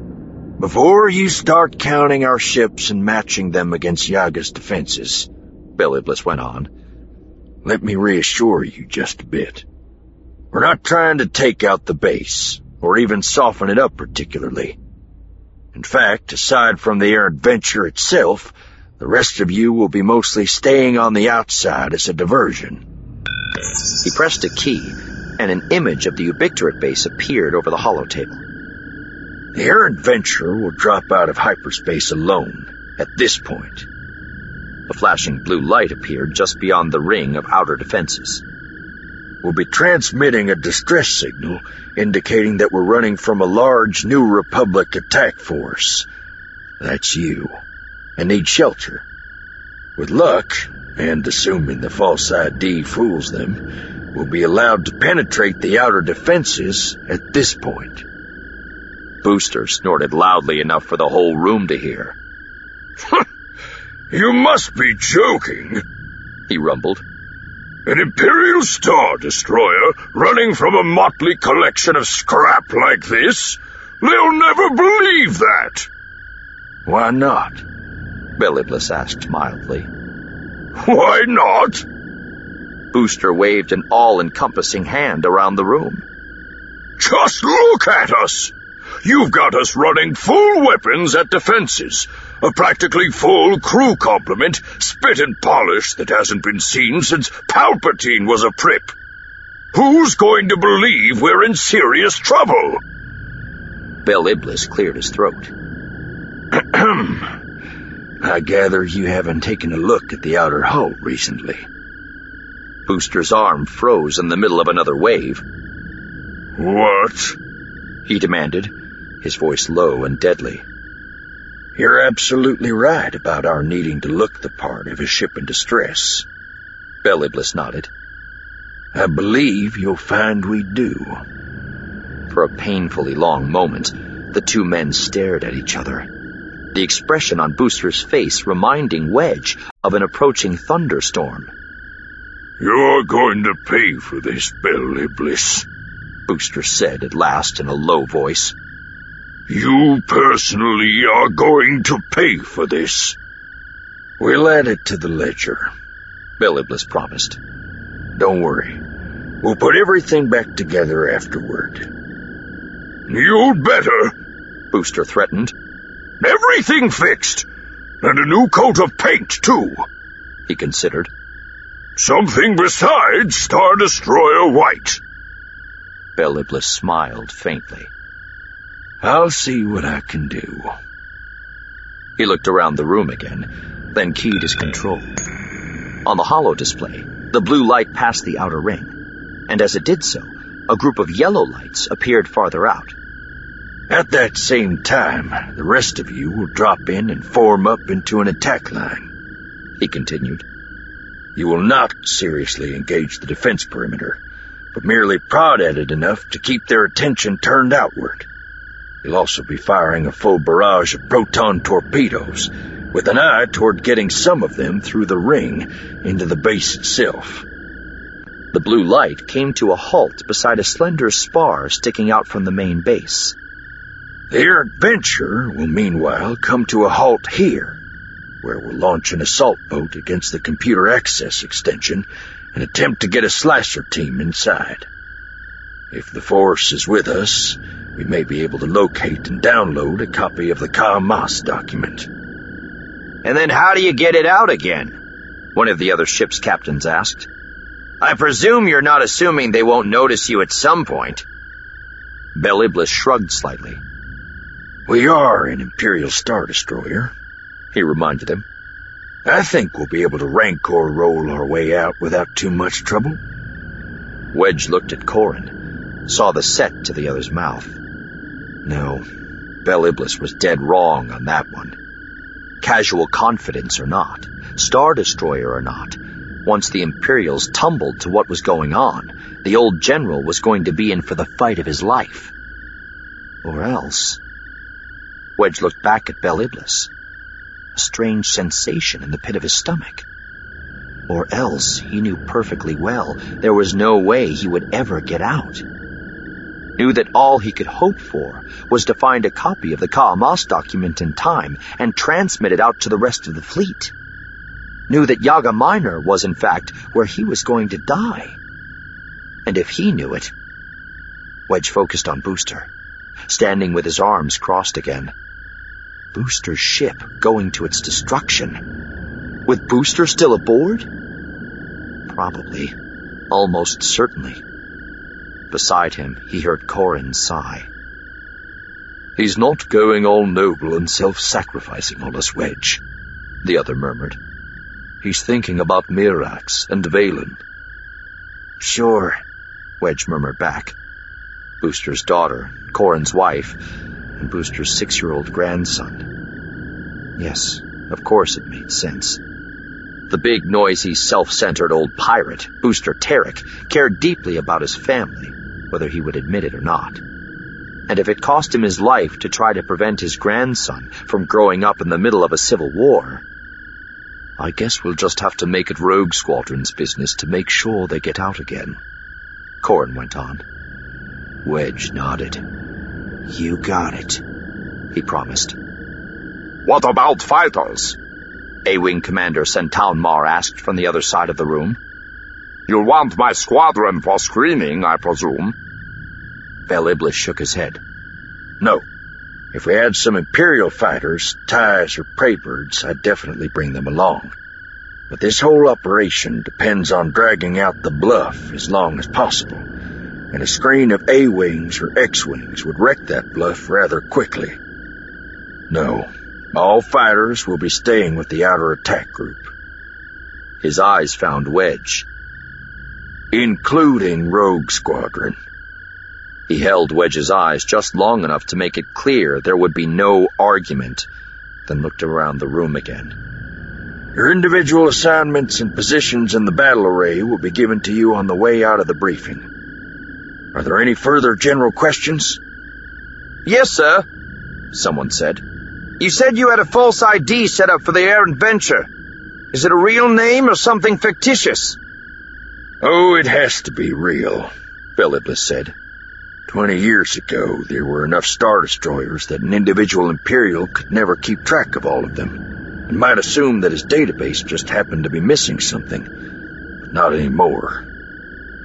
Before you start counting our ships and matching them against Yaga's defenses, Bel Iblis went on, let me reassure you just a bit. We're not trying to take out the base, or even soften it up particularly. In fact, aside from the Errant Venture itself, the rest of you will be mostly staying on the outside as a diversion. He pressed a key, and an image of the Ubictorate base appeared over the holotable. The Errant Venture will drop out of hyperspace alone at this point. A flashing blue light appeared just beyond the ring of outer defenses. We'll be transmitting a distress signal indicating that we're running from a large New Republic attack force. That's you. And need shelter. With luck, and assuming the false I D fools them, we'll be allowed to penetrate the outer defenses at this point. Booster snorted loudly enough for the whole room to hear. You must be joking, he rumbled. An Imperial Star Destroyer running from a motley collection of scrap like this? They'll never believe that. Why not? Bel Iblis asked mildly. Why not? Booster waved an all-encompassing hand around the room. Just look at us! You've got us running full weapons at defenses, a practically full crew complement, spit and polish that hasn't been seen since Palpatine was a prip. Who's going to believe we're in serious trouble? Bel Iblis cleared his throat. I gather you haven't taken a look at the outer hull recently. Booster's arm froze in the middle of another wave. What? He demanded, his voice low and deadly. You're absolutely right about our needing to look the part of a ship in distress. Bel Iblis nodded. I believe you'll find we do. For a painfully long moment, the two men stared at each other, the expression on Booster's face reminding Wedge of an approaching thunderstorm. You're going to pay for this, Bel Iblis, Booster said at last in a low voice. You personally are going to pay for this. We'll add it to the ledger, Bel Iblis promised. Don't worry. We'll put everything back together afterward. You'd better, Booster threatened. Everything fixed, and a new coat of paint, too, he considered. Something besides Star Destroyer white. Bel Iblis smiled faintly. I'll see what I can do. He looked around the room again, then keyed his control. On the holo display, the blue light passed the outer ring, and as it did so, a group of yellow lights appeared farther out. At that same time, the rest of you will drop in and form up into an attack line, he continued. You will not seriously engage the defense perimeter, but merely prod at it enough to keep their attention turned outward. You'll also be firing a full barrage of proton torpedoes, with an eye toward getting some of them through the ring into the base itself. The blue light came to a halt beside a slender spar sticking out from the main base. Their adventure will meanwhile come to a halt here, where we'll launch an assault boat against the computer access extension and attempt to get a slasher team inside. If the Force is with us, we may be able to locate and download a copy of the Ka Mas document. And then how do you get it out again? One of the other ship's captains asked. I presume you're not assuming they won't notice you at some point. Bel Iblis shrugged slightly. We are an Imperial Star Destroyer, he reminded him. I think we'll be able to Rancor roll our way out without too much trouble. Wedge looked at Corrin, saw the set to the other's mouth. No, Bel Iblis was dead wrong on that one. Casual confidence or not, Star Destroyer or not, once the Imperials tumbled to what was going on, the old general was going to be in for the fight of his life. Or else... Wedge looked back at Bel Iblis. A strange sensation in the pit of his stomach. Or else, he knew perfectly well, there was no way he would ever get out. Knew that all he could hope for was to find a copy of the Ka Mas document in time and transmit it out to the rest of the fleet. Knew that Yaga Minor was, in fact, where he was going to die. And if he knew it... Wedge focused on Booster, standing with his arms crossed again. Booster's ship going to its destruction. With Booster still aboard? Probably. Almost certainly. Beside him, he heard Corrin sigh. He's not going all noble and self-sacrificing on us, Wedge, the other murmured. He's thinking about Mirax and Valen. Sure, Wedge murmured back. Booster's daughter, Corrin's wife, and Booster's six-year-old grandson. Yes, of course it made sense. The big, noisy, self-centered old pirate, Booster Terrik, cared deeply about his family, whether he would admit it or not. And if it cost him his life to try to prevent his grandson from growing up in the middle of a civil war, I guess we'll just have to make it Rogue Squadron's business to make sure they get out again. Corrin went on. Wedge nodded. You got it, he promised. What about fighters? A-Wing Commander Centown Mar asked from the other side of the room. You'll want my squadron for screening, I presume. Bel Iblis shook his head. No. If we had some Imperial fighters, Ties or Preybirds, I'd definitely bring them along. But this whole operation depends on dragging out the bluff as long as possible, and a screen of A-Wings or X-Wings would wreck that bluff rather quickly. No, all fighters will be staying with the outer attack group. His eyes found Wedge. Including Rogue Squadron. He held Wedge's eyes just long enough to make it clear there would be no argument, then looked around the room again. Your individual assignments and positions in the battle array will be given to you on the way out of the briefing. Are there any further general questions? Yes, sir, someone said. You said you had a false I D set up for the Errant Venture. Is it a real name or something fictitious? Oh, it has to be real, Bel Iblis said. Twenty years ago, there were enough Star Destroyers that an individual Imperial could never keep track of all of them, and might assume that his database just happened to be missing something, but not anymore.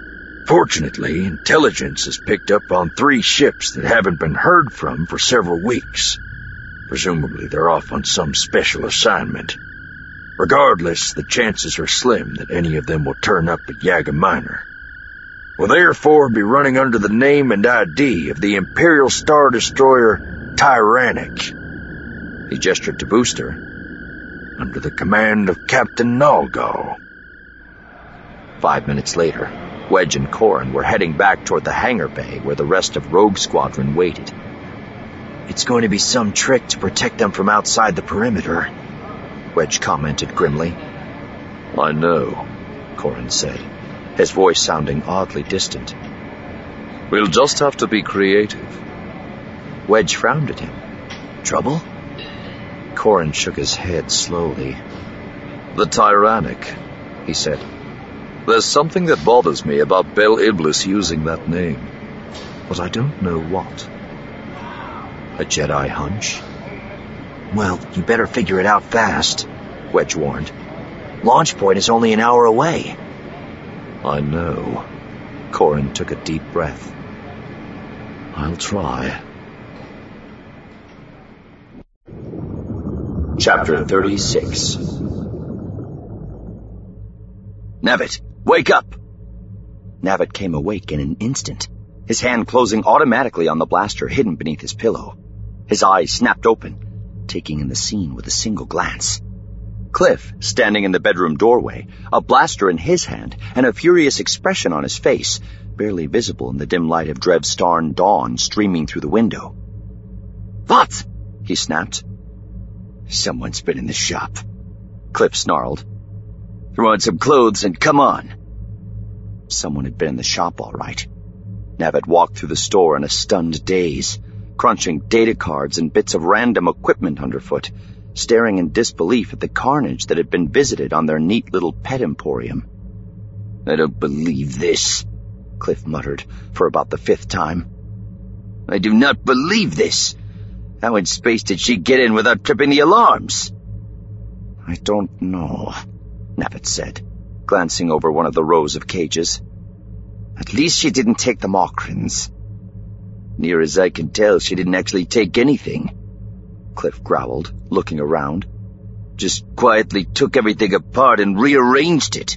Unfortunately, intelligence has picked up on three ships that haven't been heard from for several weeks. Presumably they're off on some special assignment. Regardless, the chances are slim that any of them will turn up at Yaga Minor. Will therefore be running under the name and I D of the Imperial Star Destroyer Tyrannic. He gestured to Booster. Under the command of Captain Nalgal. Five minutes later, Wedge and Corrin were heading back toward the hangar bay where the rest of Rogue Squadron waited. It's going to be some trick to protect them from outside the perimeter, Wedge commented grimly. I know, Corrin said, his voice sounding oddly distant. We'll just have to be creative. Wedge frowned at him. Trouble? Corrin shook his head slowly. The Tyrannic, he said. There's something that bothers me about Bel Iblis using that name, but I don't know what. A Jedi hunch? Well, you better figure it out fast, Wedge warned. Launch point is only an hour away. I know. Corrin took a deep breath. I'll try. Chapter thirty-six. Navet, wake up! Navet came awake in an instant, his hand closing automatically on the blaster hidden beneath his pillow. His eyes snapped open, taking in the scene with a single glance. Cliff, standing in the bedroom doorway, a blaster in his hand and a furious expression on his face, barely visible in the dim light of Drevstarn dawn streaming through the window. "What?" he snapped. "Someone's been in the shop," Cliff snarled. "Throw on some clothes and come on." Someone had been in the shop, all right. Navet walked through the store in a stunned daze, crunching data cards and bits of random equipment underfoot, staring in disbelief at the carnage that had been visited on their neat little pet emporium. "I don't believe this," Cliff muttered for about the fifth time. "I do not believe this. How in space did she get in without tripping the alarms?" "I don't know," Navet said, glancing over one of the rows of cages. "At least she didn't take the Mokrins." "Near as I can tell, she didn't actually take anything," Cliff growled, looking around. "Just quietly took everything apart and rearranged it."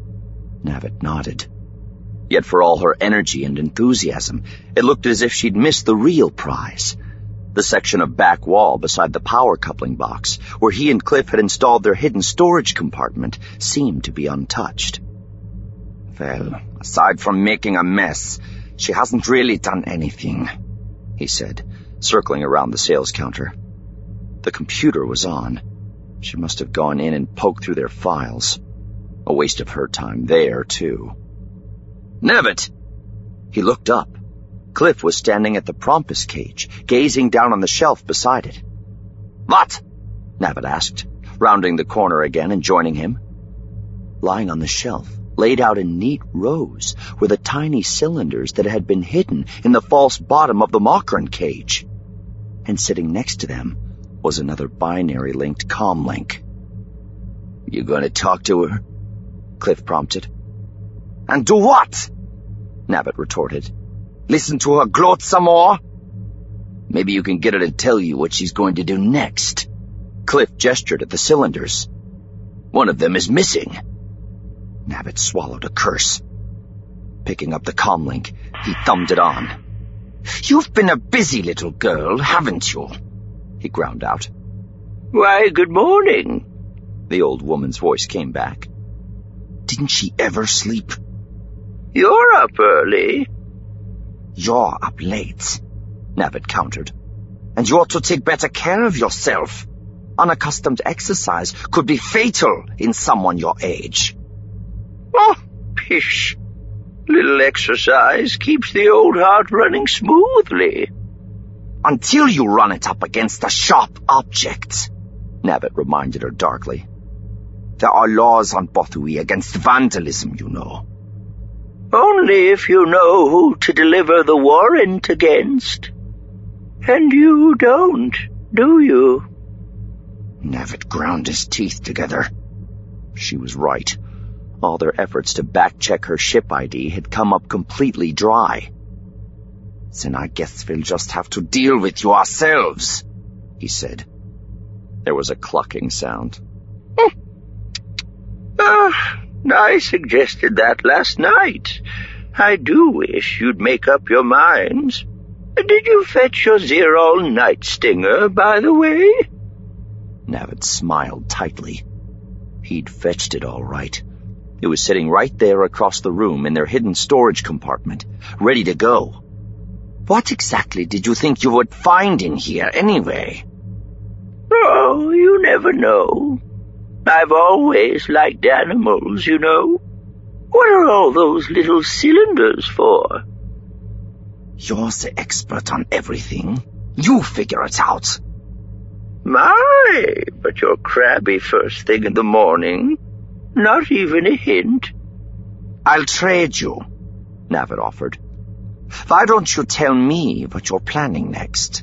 Navet nodded. Yet for all her energy and enthusiasm, it looked as if she'd missed the real prize. The section of back wall beside the power coupling box, where he and Cliff had installed their hidden storage compartment, seemed to be untouched. "Well, aside from making a mess, she hasn't really done anything," he said, circling around the sales counter. The computer was on. She must have gone in and poked through their files. A waste of her time there, too. "Navet!" He looked up. Cliff was standing at the Prompus cage, gazing down on the shelf beside it. "What?" Navet asked, rounding the corner again and joining him. Lying on the shelf, laid out in neat rows, were the tiny cylinders that had been hidden in the false bottom of the Mokran cage. And sitting next to them was another binary-linked comlink. "You gonna talk to her?" Cliff prompted. "And do what?" Navet retorted. "Listen to her gloat some more? Maybe you can get her to tell you what she's going to do next." Cliff gestured at the cylinders. "One of them is missing." Navet swallowed a curse. Picking up the comlink, he thumbed it on. "You've been a busy little girl, haven't you?" he ground out. "Why, good morning," the old woman's voice came back. "Didn't she ever sleep?" "You're up early." "You're up late," Navet countered. "And you ought to take better care of yourself. Unaccustomed exercise could be fatal in someone your age." "Oh, pish. Little exercise keeps the old heart running smoothly." "Until you run it up against a sharp object," Navet reminded her darkly. "There are laws on Bothui against vandalism, you know." "Only if you know who to deliver the warrant against. And you don't, do you?" Navet ground his teeth together. She was right. All their efforts to back-check her ship I D had come up completely dry. Then I guess we'll just have to deal with you ourselves, he said. There was a clucking sound. Uh, I suggested that last night. I do wish you'd make up your minds. Did you fetch your Zerol Night Stinger, by the way? Navid smiled tightly. He'd fetched it all right. It was sitting right there across the room in their hidden storage compartment, ready to go. What exactly did you think you would find in here, anyway? Oh, you never know. I've always liked animals, you know. What are all those little cylinders for? You're the expert on everything. You figure it out. My, but you're crabby first thing in the morning. Not even a hint. I'll trade you, Navid offered. Why don't you tell me what you're planning next?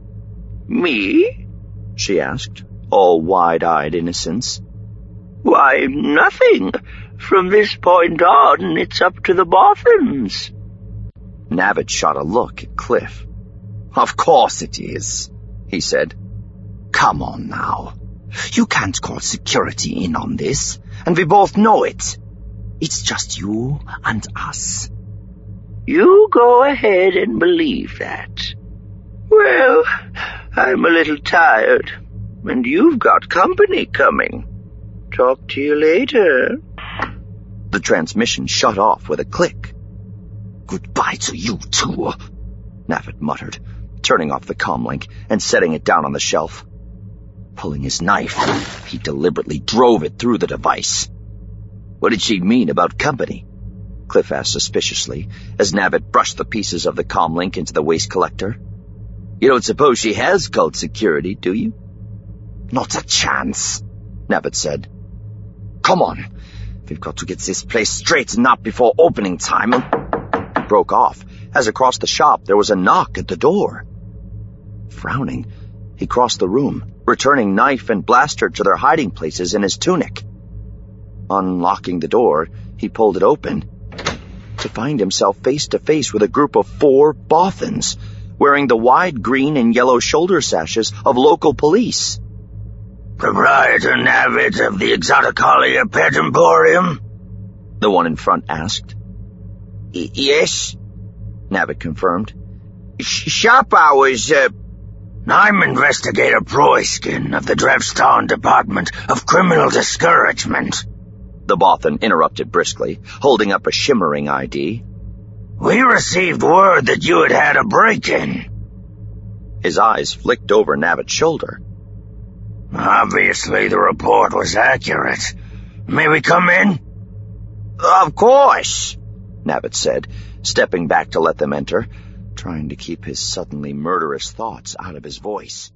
Me? She asked, all wide-eyed innocence. Why, nothing. From this point on, it's up to the Bothans. Navid shot a look at Cliff. Of course it is, he said. Come on now. You can't call security in on this, and we both know it. It's just you and us. You go ahead and believe that. Well, I'm a little tired, and you've got company coming. Talk to you later. The transmission shut off with a click. Goodbye to you, too, Navid muttered, turning off the comlink and setting it down on the shelf. Pulling his knife, he deliberately drove it through the device. What did she mean about company? Cliff asked suspiciously, as Navid brushed the pieces of the comlink into the waste collector. You don't suppose she has called security, do you? Not a chance, Navid said. Come on. We've got to get this place straightened up before opening time. He broke off, as across the shop there was a knock at the door. Frowning, he crossed the room, returning knife and blaster to their hiding places in his tunic. Unlocking the door, he pulled it open, to find himself face to face with a group of four Bothans, wearing the wide green and yellow shoulder sashes of local police. Proprietor Navid of the Exoticalia Pet Emporium? The one in front asked. Y- yes, Navid confirmed. Sh- shop hours, uh... I'm Investigator Proiskin of the Drevstan Department of Criminal Discouragement. The Bothan interrupted briskly, holding up a shimmering I D. We received word that you had had a break-in. His eyes flicked over Navid's shoulder. Obviously, the report was accurate. May we come in? Of course, Navid said, stepping back to let them enter, trying to keep his suddenly murderous thoughts out of his voice.